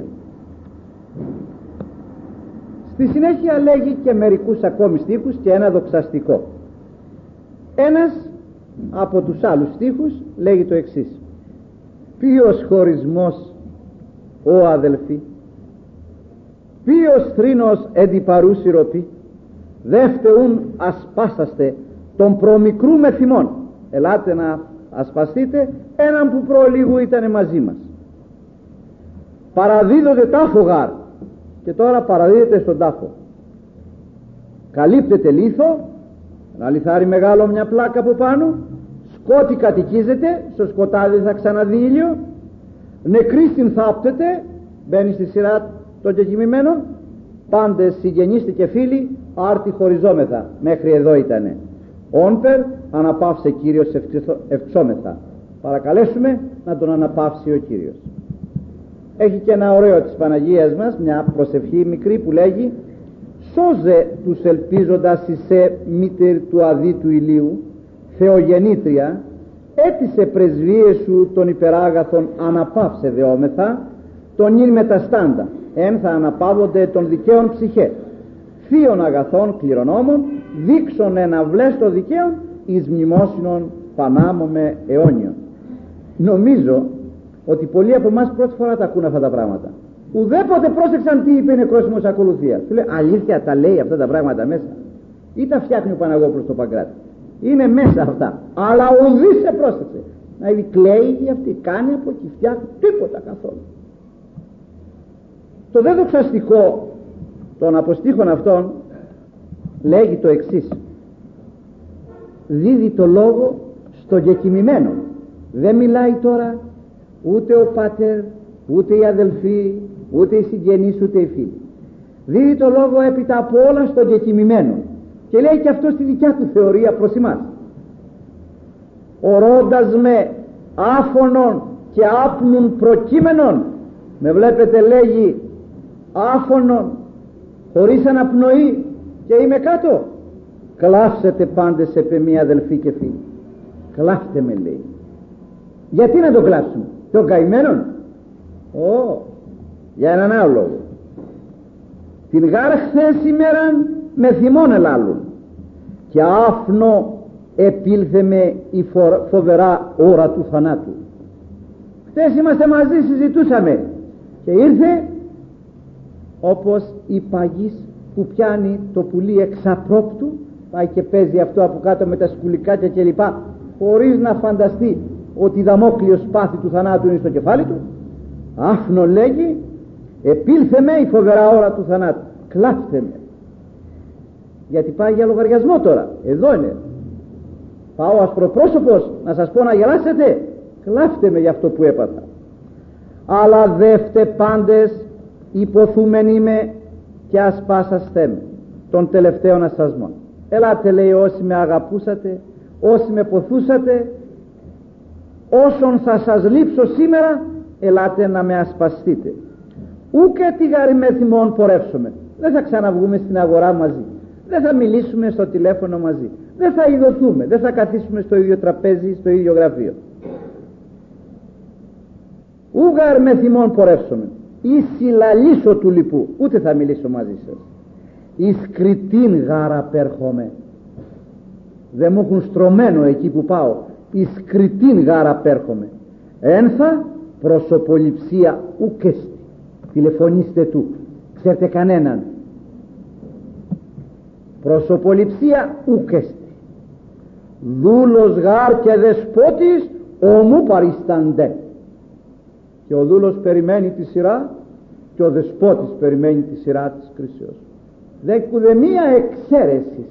Στη συνέχεια λέγει και μερικούς ακόμη στίχους και ένα δοξαστικό. Ένας από τους άλλους στίχους λέγει το εξής: ποιος χωρισμός, ο αδελφοί, ποιος θρήνος εντυπαρού σιροπή, δεύτεουν ασπάσαστε τον προμικρού με θυμών. Ελάτε να ασπαστείτε έναν που προλίγου ήταν μαζί μας. Παραδίδονται τάφο γάρ, και τώρα παραδίδεται στον τάφο. Καλύπτεται λίθο, ένα λιθάρι μεγάλο, μια πλάκα από πάνω, σκότη κατοικίζεται, στο σκοτάδι θα ξαναδεί ήλιο, νεκροί συνθάπτεται, μπαίνει στη σειρά των κεκοιμημένων, πάντες συγγενείς και φίλοι άρτη χωριζόμεθα, μέχρι εδώ ήτανε. Όνπερ αναπαύσε Κύριος ευξόμεθα, παρακαλέσουμε να τον αναπαύσει ο Κύριος. Έχει και ένα ωραίο της Παναγίας μας, μια προσευχή μικρή που λέγει: σώζε τους ελπίζοντας εισέ μήτερ του αδίτου ηλίου, Θεογεννήτρια, έτησε πρεσβείες σου των υπεράγαθων αναπαύσε δεόμεθα, τον ίν μεταστάντα, εν θα αναπαύονται των δικαίων ψυχέ, θείων αγαθών κληρονόμων, δείξον εναυλές των δικαίων, εις μνημόσυνον πανάμομαι αιώνιον. Νομίζω ότι πολλοί από εμάς πρώτη φορά τα ακούν αυτά τα πράγματα. Ουδέποτε πρόσεξαν τι είπε η νεκρόσιμος ακολουθία. Του λέει αλήθεια, τα λέει αυτά τα πράγματα μέσα, ή τα φτιάχνει ο Παναγόπουλος στο Παγκράτη? Είναι μέσα αυτά, αλλά ουδής σε πρόσεξε. Να κλαίει για αυτή, κάνει από εκεί, φτιάχνει τίποτα καθόλου. Το δε δοξαστικό των αποστήχων αυτών λέγει το εξής: δίδει το λόγο στο κεκοιμημένο. Δεν μιλάει τώρα ούτε ο πάτερ, ούτε οι αδελφοί, ούτε οι συγγενείς, ούτε οι φίλοι. Δίδει το λόγο έπειτα από όλα στο κεκοιμημένο και λέει και αυτό στη δικιά του θεωρία προς εμάς: ορώντας με άφωνον και άπνουν προκείμενον. Με βλέπετε, λέγει, άφωνον, χωρίς αναπνοή, και είμαι κάτω. Κλάψετε πάντες επί μία αδελφοί και φίλοι. Κλάφτε με, λέει. Γιατί να το κλάψουμε? Τον καημένον? Για έναν άλλο λόγο. Την γάρ χθες ημέραν με θυμόν ελάλουν, και άφνο επήλθε με η φοβερά ώρα του θανάτου. Χθες είμαστε μαζί, συζητούσαμε, και ήρθε όπως η παγής που πιάνει το πουλί εξαπρόπτου, πάει και παίζει αυτό από κάτω με τα σκουλικάκια κλπ, χωρίς να φανταστεί ότι η δαμόκλειος σπάθη του θανάτου είναι στο κεφάλι του. Άφνο, λέγει, επήλθε με η φοβερά ώρα του θανάτου. Κλάψτε με. Γιατί πάει για λογαριασμό τώρα. Εδώ είναι. Πάω ασπροπρόσωπος να σας πω να γελάσετε. Κλάψτε με για αυτό που έπαθα. Αλλά δεύτε πάντες υποθούμεν είμαι και ασπάσαστε με των τελευταίων ασασμών. Ελάτε, λέει, όσοι με αγαπούσατε, όσοι με ποθούσατε, όσον θα σας λείψω σήμερα, ελάτε να με ασπαστείτε. Ούκε τη γάρη με θυμών πορεύσουμε. Δεν θα ξαναβγούμε στην αγορά μαζί, δεν θα μιλήσουμε στο τηλέφωνο μαζί, δεν θα ειδωθούμε, δεν θα καθίσουμε στο ίδιο τραπέζι, στο ίδιο γραφείο. Ούγαρ με θυμών πορεύσουμε, ή συλλαλήσω του λοιπού, ούτε θα μιλήσω μαζί σας. Εις κριτήν γάρα πέρχομαι. Δεν μου έχουν στρωμένο εκεί που πάω. Εις κριτήν γάρα πέρχομαι. Ένθα προσωποληψία ουκέστη. Τηλεφωνήστε του, ξέρετε κανέναν. Προσωποληψία ουκέστη. Δούλος γάρ και δεσπότης ομού παρισταντέ. Και ο δούλος περιμένει τη σειρά και ο δεσπότης περιμένει τη σειρά της κρίσεως. Δεκουδεμία εξαίρεσης.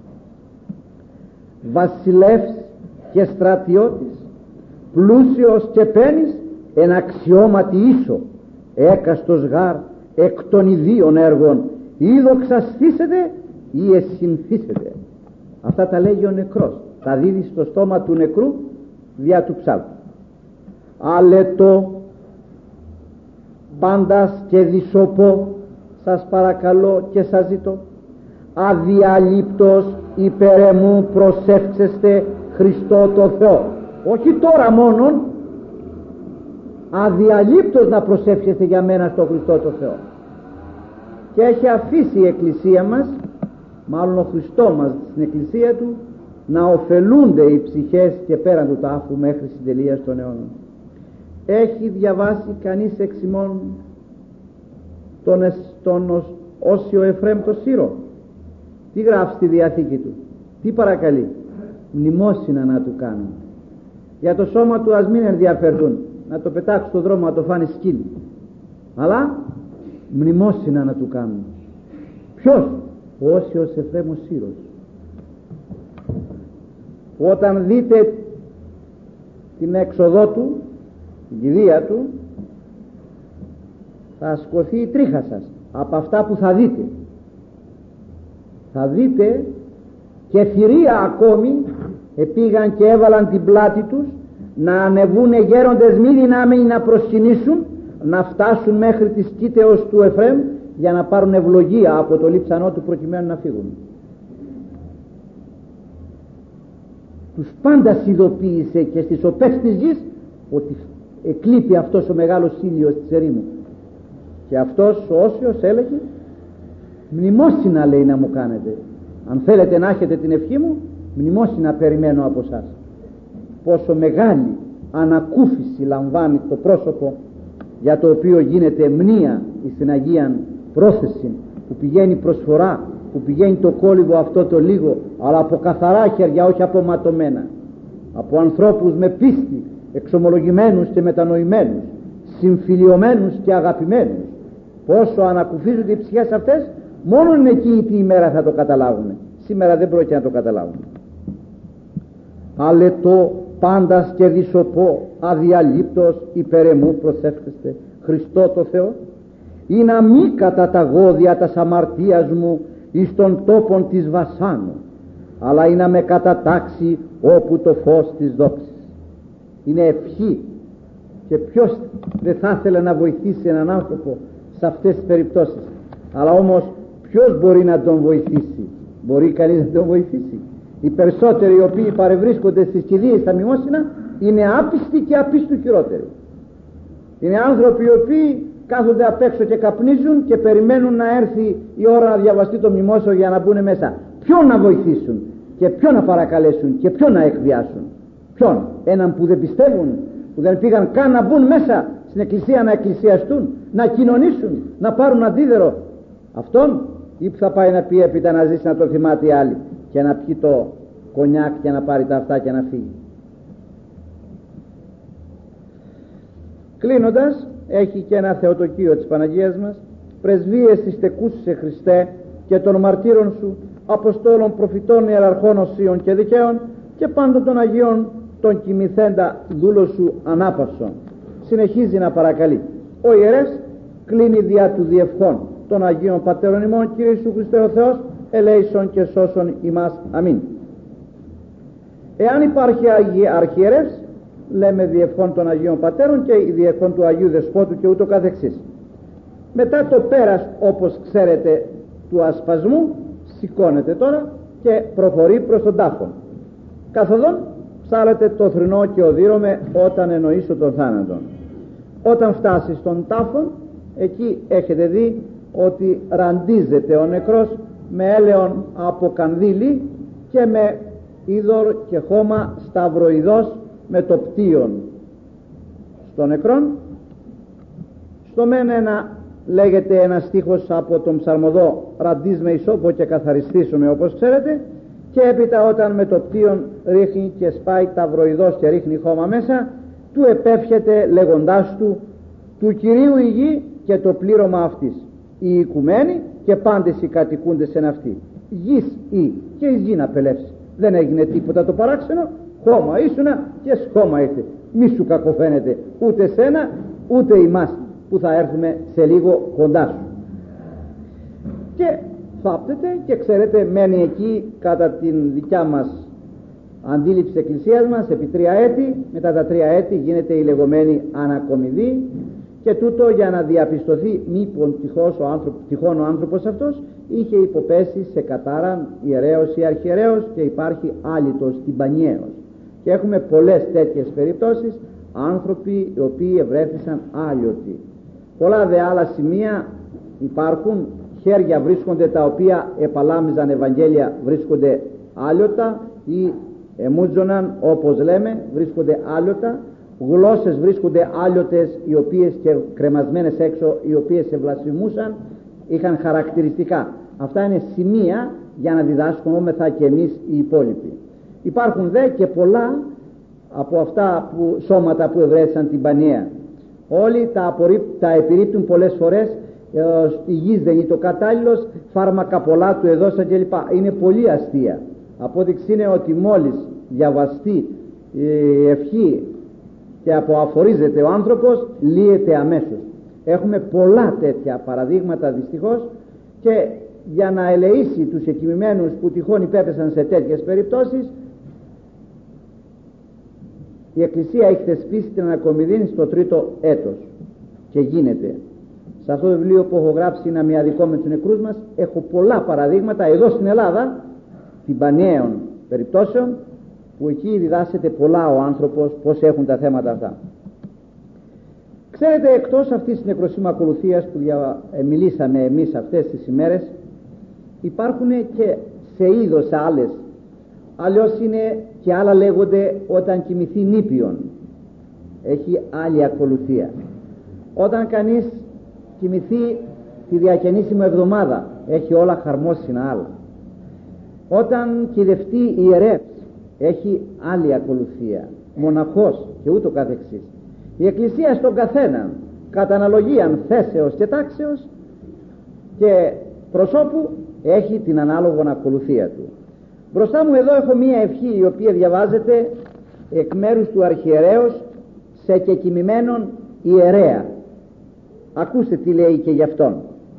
Βασιλεύς και στρατιώτης, πλούσιος και πένης, εν αξιώματι ίσο, έκαστος γάρ εκ των ιδίων έργων, ή δοξαστήσετε ή εσυνθήσετε. Αυτά τα λέγει ο νεκρός, τα δίδει στο στόμα του νεκρού δια του ψάλτου. Αλετό πάντας και δισοπό, σας παρακαλώ και σας ζητώ, αδιαλείπτος υπέρ εμού προσεύξεστε Χριστό το Θεό. Όχι τώρα μόνον, αδιαλείπτος να προσεύξεστε για μένα στο Χριστό το Θεό. Και έχει αφήσει η Εκκλησία μας, μάλλον ο Χριστό μας στην Εκκλησία του, να ωφελούνται οι ψυχές και πέραν του τάφου μέχρι συντελείας των αιώνων. Έχει διαβάσει κανείς εξ ημών τον Όσιο Εφραίμ το Σύρο? Τι γράφει στη Διαθήκη του? Τι παρακαλεί? Μνημόσυνα να του κάνουν. Για το σώμα του ας μην ενδιαφερθούν, να το πετάξουν στον δρόμο, να το φάνε σκύλι, αλλά μνημόσυνα να του κάνουν. Ποιος? Ο Όσιος Εφραίμ ο Σύρος. Όταν δείτε την έξοδό του, την κηδεία του, θα σκοθεί η τρίχα σας από αυτά που θα δείτε. Θα δείτε και θηρία ακόμη επήγαν και έβαλαν την πλάτη τους να ανεβούνε γέροντες μη δυνάμενοι να προσκυνήσουν, να φτάσουν μέχρι τη σκήτεως του Εφραίμ για να πάρουν ευλογία από το λείψανό του προκειμένου να φύγουν. Τους πάντα ειδοποίησε και στις οπές της γης ότι εκλείπει αυτός ο μεγάλος ήλιος της ερήμου. Και αυτός ο Όσιος έλεγε, μνημόσυνα λέει να μου κάνετε, αν θέλετε να έχετε την ευχή μου, μνημόσυνα περιμένω από σας. Πόσο μεγάλη ανακούφιση λαμβάνει το πρόσωπο για το οποίο γίνεται μνήα στην Αγία πρόθεση, που πηγαίνει προσφορά, που πηγαίνει το κόλυβο αυτό το λίγο, αλλά από καθαρά χέρια, όχι από ματωμένα, από ανθρώπους με πίστη, εξομολογημένους και μετανοημένους, συμφιλιωμένους και αγαπημένους. Πόσο ανακουφίζονται οι ψυχές αυτές, μόνον εκείνη τη ημέρα θα το καταλάβουν. Σήμερα δεν πρόκειται να το καταλάβουν. Αλετό πάντας και δισοπό αδιαλείπτος υπέρ εμού προσεύχεστε Χριστό το Θεό, ή να μη καταταγώ δια τας αμαρτίας μου εις των τόπων της βασάνου, αλλά ή να με κατατάξει όπου το φως της δόξης. Είναι ευχή, και ποιος δεν θα ήθελε να βοηθήσει έναν άνθρωπο σε αυτές τις περιπτώσεις? Αλλά όμως ποιος μπορεί να τον βοηθήσει? Μπορεί κανείς να τον βοηθήσει? Οι περισσότεροι οι οποίοι παρευρίσκονται στις κηδείες στα μνημόσυνα είναι άπιστοι και απίστου χειρότεροι. Είναι άνθρωποι οι οποίοι κάθονται απ' έξω και καπνίζουν και περιμένουν να έρθει η ώρα να διαβαστεί το μνημόσυνο για να μπουν μέσα. Ποιον να βοηθήσουν και ποιον να παρακαλέσουν και ποιον να εκβιάσουν? Ποιον? Έναν που δεν πιστεύουν, που δεν πήγαν καν να μπουν μέσα στην εκκλησία να εκκλησιαστούν, να κοινωνήσουν, να πάρουν αντίδερο? Αυτόν? Ή που θα πάει να πει έπειτα να ζήσει να το θυμάται οι άλλοι και να πιει το κονιάκ και να πάρει τα αυτά και να φύγει? Κλείνοντας, έχει και ένα θεοτοκείο της Παναγίας μας, πρεσβείες της τεκούσης Χριστέ και των μαρτύρων σου, αποστόλων, προφητών, ιεραρχών, οσίων και δικαίων, και πάντων των Αγίων των κοιμηθέντα δούλος σου ανάπαυσον. Συνεχίζει να παρακαλεί. Ο ιερεύς κλείνει διά του διευχών των Αγίων Πατέρων ημών, Κύριε Ιησού Χριστέ ο Θεός, ελέησον και σώσον ημάς. Αμήν. Εάν υπάρχει αρχιερεύς, λέμε διευχών των Αγίων Πατέρων και διευχών του Αγίου Δεσπότου και ούτω καθεξής. Μετά το πέρας, όπως ξέρετε, του ασπασμού, σηκώνεται τώρα και προχωρεί προς τον τάφο. Καθοδόν ψάλετε το θρηνό και οδύρωμε όταν εννοήσω τον θάνατον. Όταν φτάσει στον τάφο, εκεί έχετε δει ότι ραντίζεται ο νεκρός με έλεον από κανδύλι και με είδωρ και χώμα σταυροειδός με το πτύον στο νεκρόν. Στο μεν λέγεται ένα στίχος από τον ψαλμοδό, ραντίς με ισόπο και καθαριστήσουμε, όπως ξέρετε, και έπειτα όταν με το πτύον ρίχνει και σπάει ταυροειδός και ρίχνει χώμα μέσα, του επέφχεται λέγοντάς του Κυρίου η γη και το πλήρωμα αυτής, οι οικουμένοι και πάντες οι κατοικούντες εν αυτή, γης ή και η γη να απελεύσει. Δεν έγινε τίποτα το παράξενο, χώμα ήσουνα και σχώμα ήρθε. Μη σου κακοφαίνεται ούτε σένα ούτε εμάς που θα έρθουμε σε λίγο κοντά σου. Και θάπτεται και ξέρετε μένει εκεί κατά την δικιά μας αντίληψη της Εκκλησίας μας επί 3 έτη. Μετά τα 3 έτη γίνεται η λεγόμενη ανακομιδή, και τούτο για να διαπιστωθεί μήπως τυχόν ο άνθρωπος αυτός είχε υποπέσει σε κατάραν ιερέως ή αρχιερέως και υπάρχει άλυτος τυμπανιαίος. Και έχουμε πολλές τέτοιες περιπτώσεις, άνθρωποι οι οποίοι ευρέθησαν άλιωτοι. Πολλά δε άλλα σημεία υπάρχουν, χέρια βρίσκονται τα οποία επαλάμιζαν Ευαγγέλια, βρίσκονται άλιωτα ή εμούτζωναν όπως λέμε, βρίσκονται άλιωτα. Γλώσσες βρίσκονται άλιωτες, οι οποίες και κρεμασμένες έξω, οι οποίες ευλασιμούσαν, είχαν χαρακτηριστικά. Αυτά είναι σημεία για να διδάσκομεθα και εμείς οι υπόλοιποι. Υπάρχουν δε και πολλά από αυτά σώματα που ευρέθησαν την Πανιαία. Όλοι τα επιρρύπτουν πολλές φορές, στη γης δεν είναι το κατάλληλος, φάρμακα πολλά του εδώσαν κλπ. Είναι πολύ αστεία. Απόδειξη είναι ότι μόλις διαβαστεί η ευχή και αποαφορίζεται ο άνθρωπος, λύεται αμέσως. Έχουμε πολλά τέτοια παραδείγματα δυστυχώς, και για να ελεήσει τους εκκοιμημένους που τυχόν υπέπεσαν σε τέτοιες περιπτώσεις, η Εκκλησία έχει θεσπίσει την ανακομιδίνη στο 3ο έτος και γίνεται. Σε αυτό το βιβλίο που έχω γράψει, ένα μιαδικό με τους νεκρούς μας, έχω πολλά παραδείγματα εδώ στην Ελλάδα τυμπανιαίων περιπτώσεων, που εκεί διδάσκεται πολλά ο άνθρωπος πώς έχουν τα θέματα αυτά. Ξέρετε, εκτός αυτής της νεκροσύμμα-ακολουθίας που μιλήσαμε εμείς αυτές τις ημέρες, υπάρχουν και σε είδος άλλες. Αλλιώς είναι και άλλα λέγονται όταν κοιμηθεί νήπιον, έχει άλλη ακολουθία. Όταν κανείς κοιμηθεί τη διακαινήσιμη εβδομάδα, έχει όλα χαρμόσυνα άλλα. Όταν κυδευτεί ιερεύς, έχει άλλη ακολουθία, μοναχός και ούτω καθεξής. Η Εκκλησία στον καθέναν κατά αναλογίαν θέσεως και τάξεως και προσώπου έχει την ανάλογον ακολουθία του. Μπροστά μου εδώ έχω μία ευχή, η οποία διαβάζεται εκ μέρους του αρχιερέως σε κεκοιμημένον ιερέα. Ακούστε τι λέει και γι' αυτόν.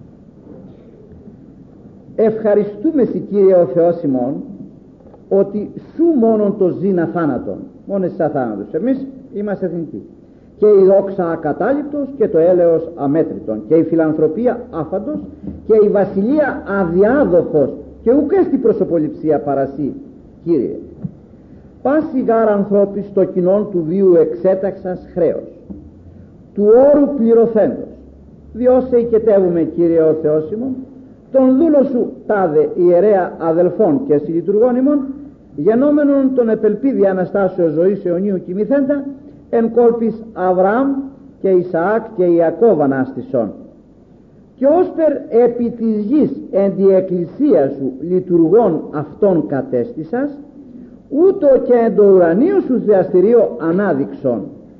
Ευχαριστούμε σοι, Κύριε ο Θεός ημών, ότι σου μόνον το ζήν αθάνατον, μόνο εσύ αθάνατος. Εμείς είμαστε θνητοί. Και η δόξα ακατάληπτος και το έλεος αμέτρητον, και η φιλανθρωπία άφαντος και η βασιλεία αδιάδοχος, και ουκ έστι προσωποληψία παρασύ, Κύριε. Πάση γάρ ανθρώπης στο κοινόν του βίου εξέταξας χρέος, του όρου πληρωθέντος, διόσε οικετεύουμε, Κύριε ο Θεός ημών, τον δούλο σου τάδε ιερέα αδελφών και συλλειτουργών ημών, γενόμενον τον επελπίδη Αναστάσεως ζωής αιωνίου κοιμηθέντα, εν κόλπης Αβραάμ και Ισαάκ και Ιακώβ ανάστησον, και όσπερ επί της γης εν τη εκκλησία σου λειτουργών αυτών κατέστησας, ούτω και εν το ουρανίο σου θεαστηρίο ανάδειξον.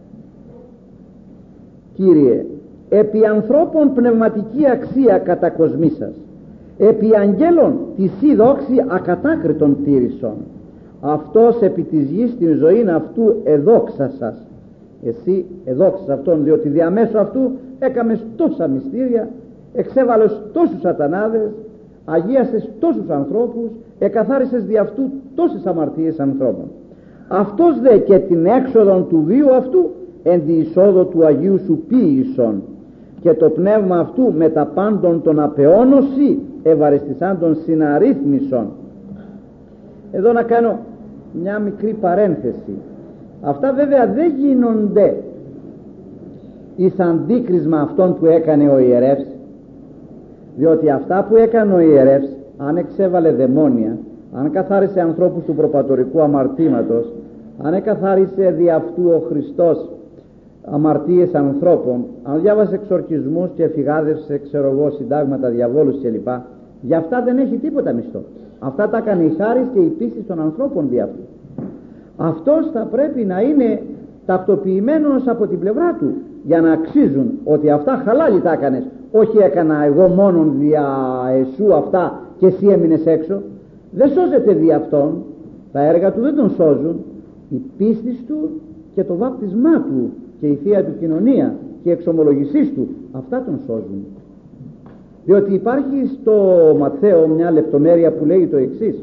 Κύριε, επί ανθρώπων πνευματική αξία κατακοσμήσας, επί αγγέλων της η δόξη ακατάκριτον τήρησον, αυτός επί της γης την ζωήν αυτού εδόξασας. Εσύ εδόξασας αυτόν, διότι διαμέσου αυτού έκαμες τόσα μυστήρια, εξέβαλες τόσους σατανάδες, αγίασες τόσους ανθρώπους, εκαθάρισες δι' αυτού τόσες αμαρτίες ανθρώπων. Αυτός δε και την έξοδον του βίου αυτού εν τη εισόδο του Αγίου σου ποίησον, και το πνεύμα αυτού με τα πάντων των απεώνωση ευαριστησάν των συναρρύθμισον. Εδώ να κάνω μια μικρή παρένθεση. Αυτά βέβαια δεν γίνονται εις αντίκρισμα αυτών που έκανε ο ιερεύς, διότι αυτά που έκανε ο ιερεύς, αν εξέβαλε δαιμόνια, αν καθάρισε ανθρώπους του προπατορικού αμαρτήματος, αν εκαθάρισε δι' αυτού ο Χριστός αμαρτίες ανθρώπων, αν διάβασε εξορκισμούς και φυγάδευσε, ξέρω εγώ, συντάγματα διαβόλους κλπ, για αυτά δεν έχει τίποτα μισθό. Αυτά τα έκανε η χάρις και η πίστη των ανθρώπων δι' αυτού. Αυτός θα πρέπει να είναι τακτοποιημένος από την πλευρά του, για να αξίζουν ότι αυτά χαλάλι τα έκανες, όχι έκανα εγώ μόνον δια εσού αυτά και εσύ έμεινες έξω. Δεν σώζεται δι' αυτόν, τα έργα του δεν τον σώζουν, η πίστη του και το βάπτισμά του και η θεία του κοινωνία και η εξομολογησής του, αυτά τον σώζουν. Διότι υπάρχει στο Ματθαίο μια λεπτομέρεια που λέει το εξής: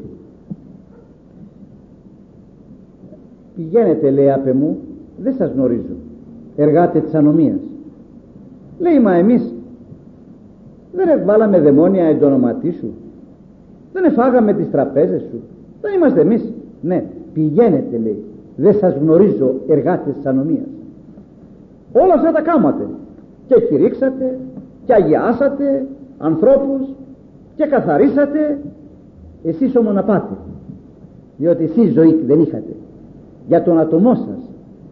πηγαίνετε, λέει, απ' εμού δεν σας γνωρίζω, εργάτε της ανομίας. Λέει, μα εμείς δεν βάλαμε δαιμόνια εν το όνοματί σου, δεν εφάγαμε τις τραπέζες σου, δεν είμαστε εμείς. Ναι, πηγαίνετε, λέει, δεν σας γνωρίζω, εργάτες της ανομίας. Όλα αυτά τα κάματε και κηρύξατε και αγιάσατε ανθρώπους και καθαρίσατε, εσείς όμως να πάτε, διότι εσείς ζωή δεν είχατε για τον ατομό σας.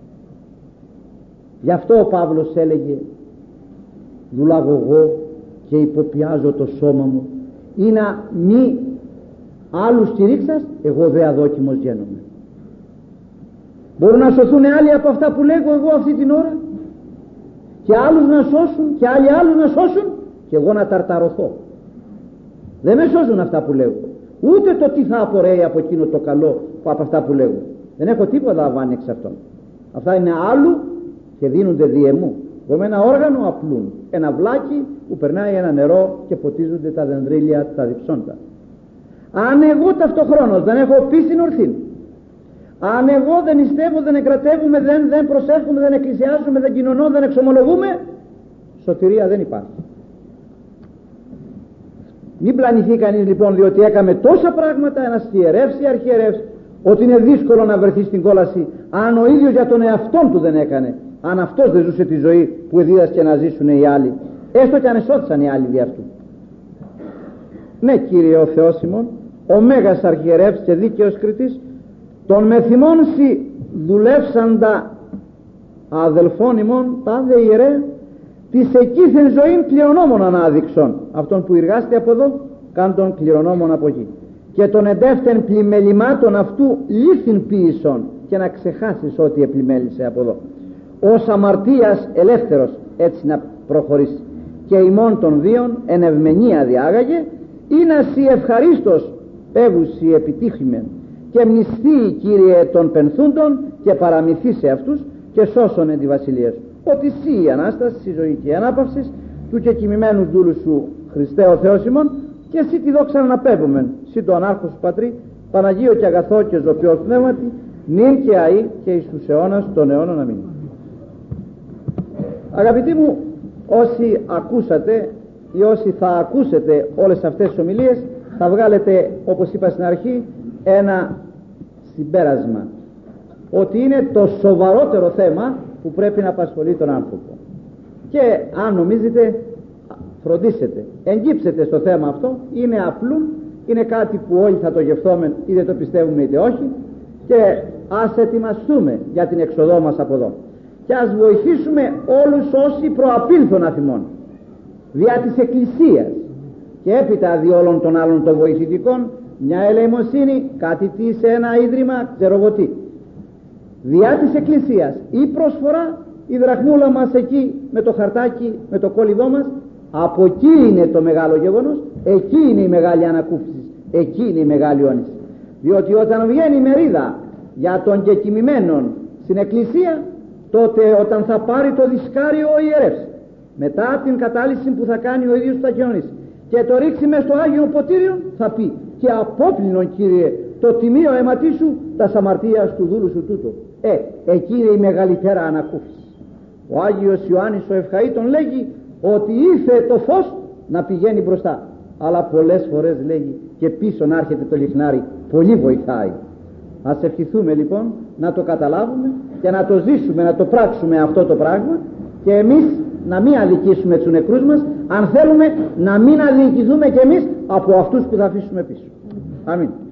Γι' αυτό ο Παύλος έλεγε, δουλεύω εγώ και υποπιάζω το σώμα μου, ή να μη άλλους κηρύξας, εγώ δε αδόκιμος γίνομαι. Μπορούν να σωθούν άλλοι από αυτά που λέγω εγώ αυτή την ώρα, και άλλους να σώσουν και άλλους να σώσουν, και εγώ να ταρταρωθώ. Δεν με σώζουν αυτά που λέγω, ούτε το τι θα απορρέει από εκείνο το καλό από αυτά που λέγω. Δεν έχω τίποτα να βάλει εξ αυτών. Αυτά είναι άλλου και δίνονται διαιμού. Από ένα όργανο απλούν, ένα βλάκι που περνάει ένα νερό και ποτίζονται τα δεντρίλια τα διψώντα. Αν εγώ ταυτοχρόνως δεν έχω πίστη ορθή, αν εγώ δεν νηστεύω, δεν εκρατεύουμε, δεν προσεύχουμε, δεν εκκλησιάζουμε, δεν κοινωνώ, δεν εξομολογούμε, σωτηρία δεν υπάρχει. Μην πλανηθεί κανείς λοιπόν διότι έκαμε τόσα πράγματα, ένας ιερεύς ή αρχιερεύς, ότι είναι δύσκολο να βρεθεί στην κόλαση, αν ο ίδιος για τον εαυτόν του δεν έκανε, αν αυτός δεν ζούσε τη ζωή που εδίδασκε να ζήσουν οι άλλοι, έστω και αν εσώθησαν οι άλλοι δι' αυτού. Ναι, Κύριε ο Θεός ημών, ο μέγας αρχιερεύς και δίκαιος κριτής, των μεθυμών σοι δουλεύσαντα αδελφών ημών, τάδε ιερέ, της εκείθεν ζωήν κληρονόμων ανάδειξον, αυτόν που εργάστε από εδώ, καν τον κληρονόμων από εκεί. Και τον εντεύθεν πλημελημάτων αυτού λύθην ποιησον, και να ξεχάσεις ότι επλημέλησε από εδώ. Ως αμαρτίας ελεύθερος, έτσι να προχωρήσει. Και ημών των βίων εν ευμενία διάγαγε, ή να σοι ευχαρίστως πέβουσι επιτύχημεν, και μνηστεί, Κύριε, των πενθούντων και παραμυθεί σε αυτούς και σώσον εν τη βασιλεία σου. Ότι σύ η Ανάσταση, η ζωή και η ανάπαυση του και κοιμημένου δούλου σου Χριστέ ο Θεός ημών, και εσύ τη δόξα να πέμπομεν, σύ το ανάρχο σου Πατρί, Παναγίο και αγαθό και ζωπιός πνεύματι, νυν και αεί και εις τους αιώνας των αιώνων. Αμήν. Αγαπητοί μου, όσοι ακούσατε ή όσοι θα ακούσετε όλες αυτές τις ομιλίες, θα βγάλετε, όπως είπα στην αρχή, ένα συμπέρασμα, ότι είναι το σοβαρότερο θέμα που πρέπει να απασχολεί τον άνθρωπο. Και αν νομίζετε, φροντίσετε, εγκύψετε στο θέμα αυτό. Είναι απλούν, είναι κάτι που όλοι θα το γευθόμεν, είτε το πιστεύουμε είτε όχι, και ας ετοιμαστούμε για την εξοδό μας από εδώ και ας βοηθήσουμε όλους όσοι προαπήλθουν αφημών δια της Εκκλησίας, και έπειτα δι' όλων των άλλων των βοηθητικών μια ελεημοσύνη, κάτι τι σε ένα ίδρυμα, ξέρω εγώ τι, διά της Εκκλησίας, η προσφορά, η δραχμούλα μας εκεί με το χαρτάκι, με το κόλληδό μας, από εκεί είναι το μεγάλο γεγονός, εκεί είναι η μεγάλη ανακούφιση, εκεί είναι η μεγάλη όνηση. Διότι όταν βγαίνει η μερίδα για τον κεκοιμημένον στην Εκκλησία, τότε όταν θα πάρει το δισκάριο ο ιερεύς, μετά την κατάλυση που θα κάνει ο ίδιος που θα κοινωνήσει και το ρίξει μες στο Άγιο Ποτήριο, θα πει: και απόπλυνον, Κύριε, το τιμίο αιματί σου τα αμαρτίας του δούλου σου τούτο. Εκεί είναι η μεγαλύτερα ανακούφιση. Ο Άγιος Ιωάννης ο Ευχαΐτων λέγει ότι ήρθε το φως να πηγαίνει μπροστά, αλλά πολλές φορές λέγει και πίσω να έρχεται το λιχνάρι, πολύ βοηθάει. Ας ευχηθούμε λοιπόν να το καταλάβουμε και να το ζήσουμε, να το πράξουμε αυτό το πράγμα, και εμείς να μην αδικήσουμε τους νεκρούς μας, αν θέλουμε να μην αδικηθούμε και εμείς από αυτούς που θα αφήσουμε πίσω. Αμήν.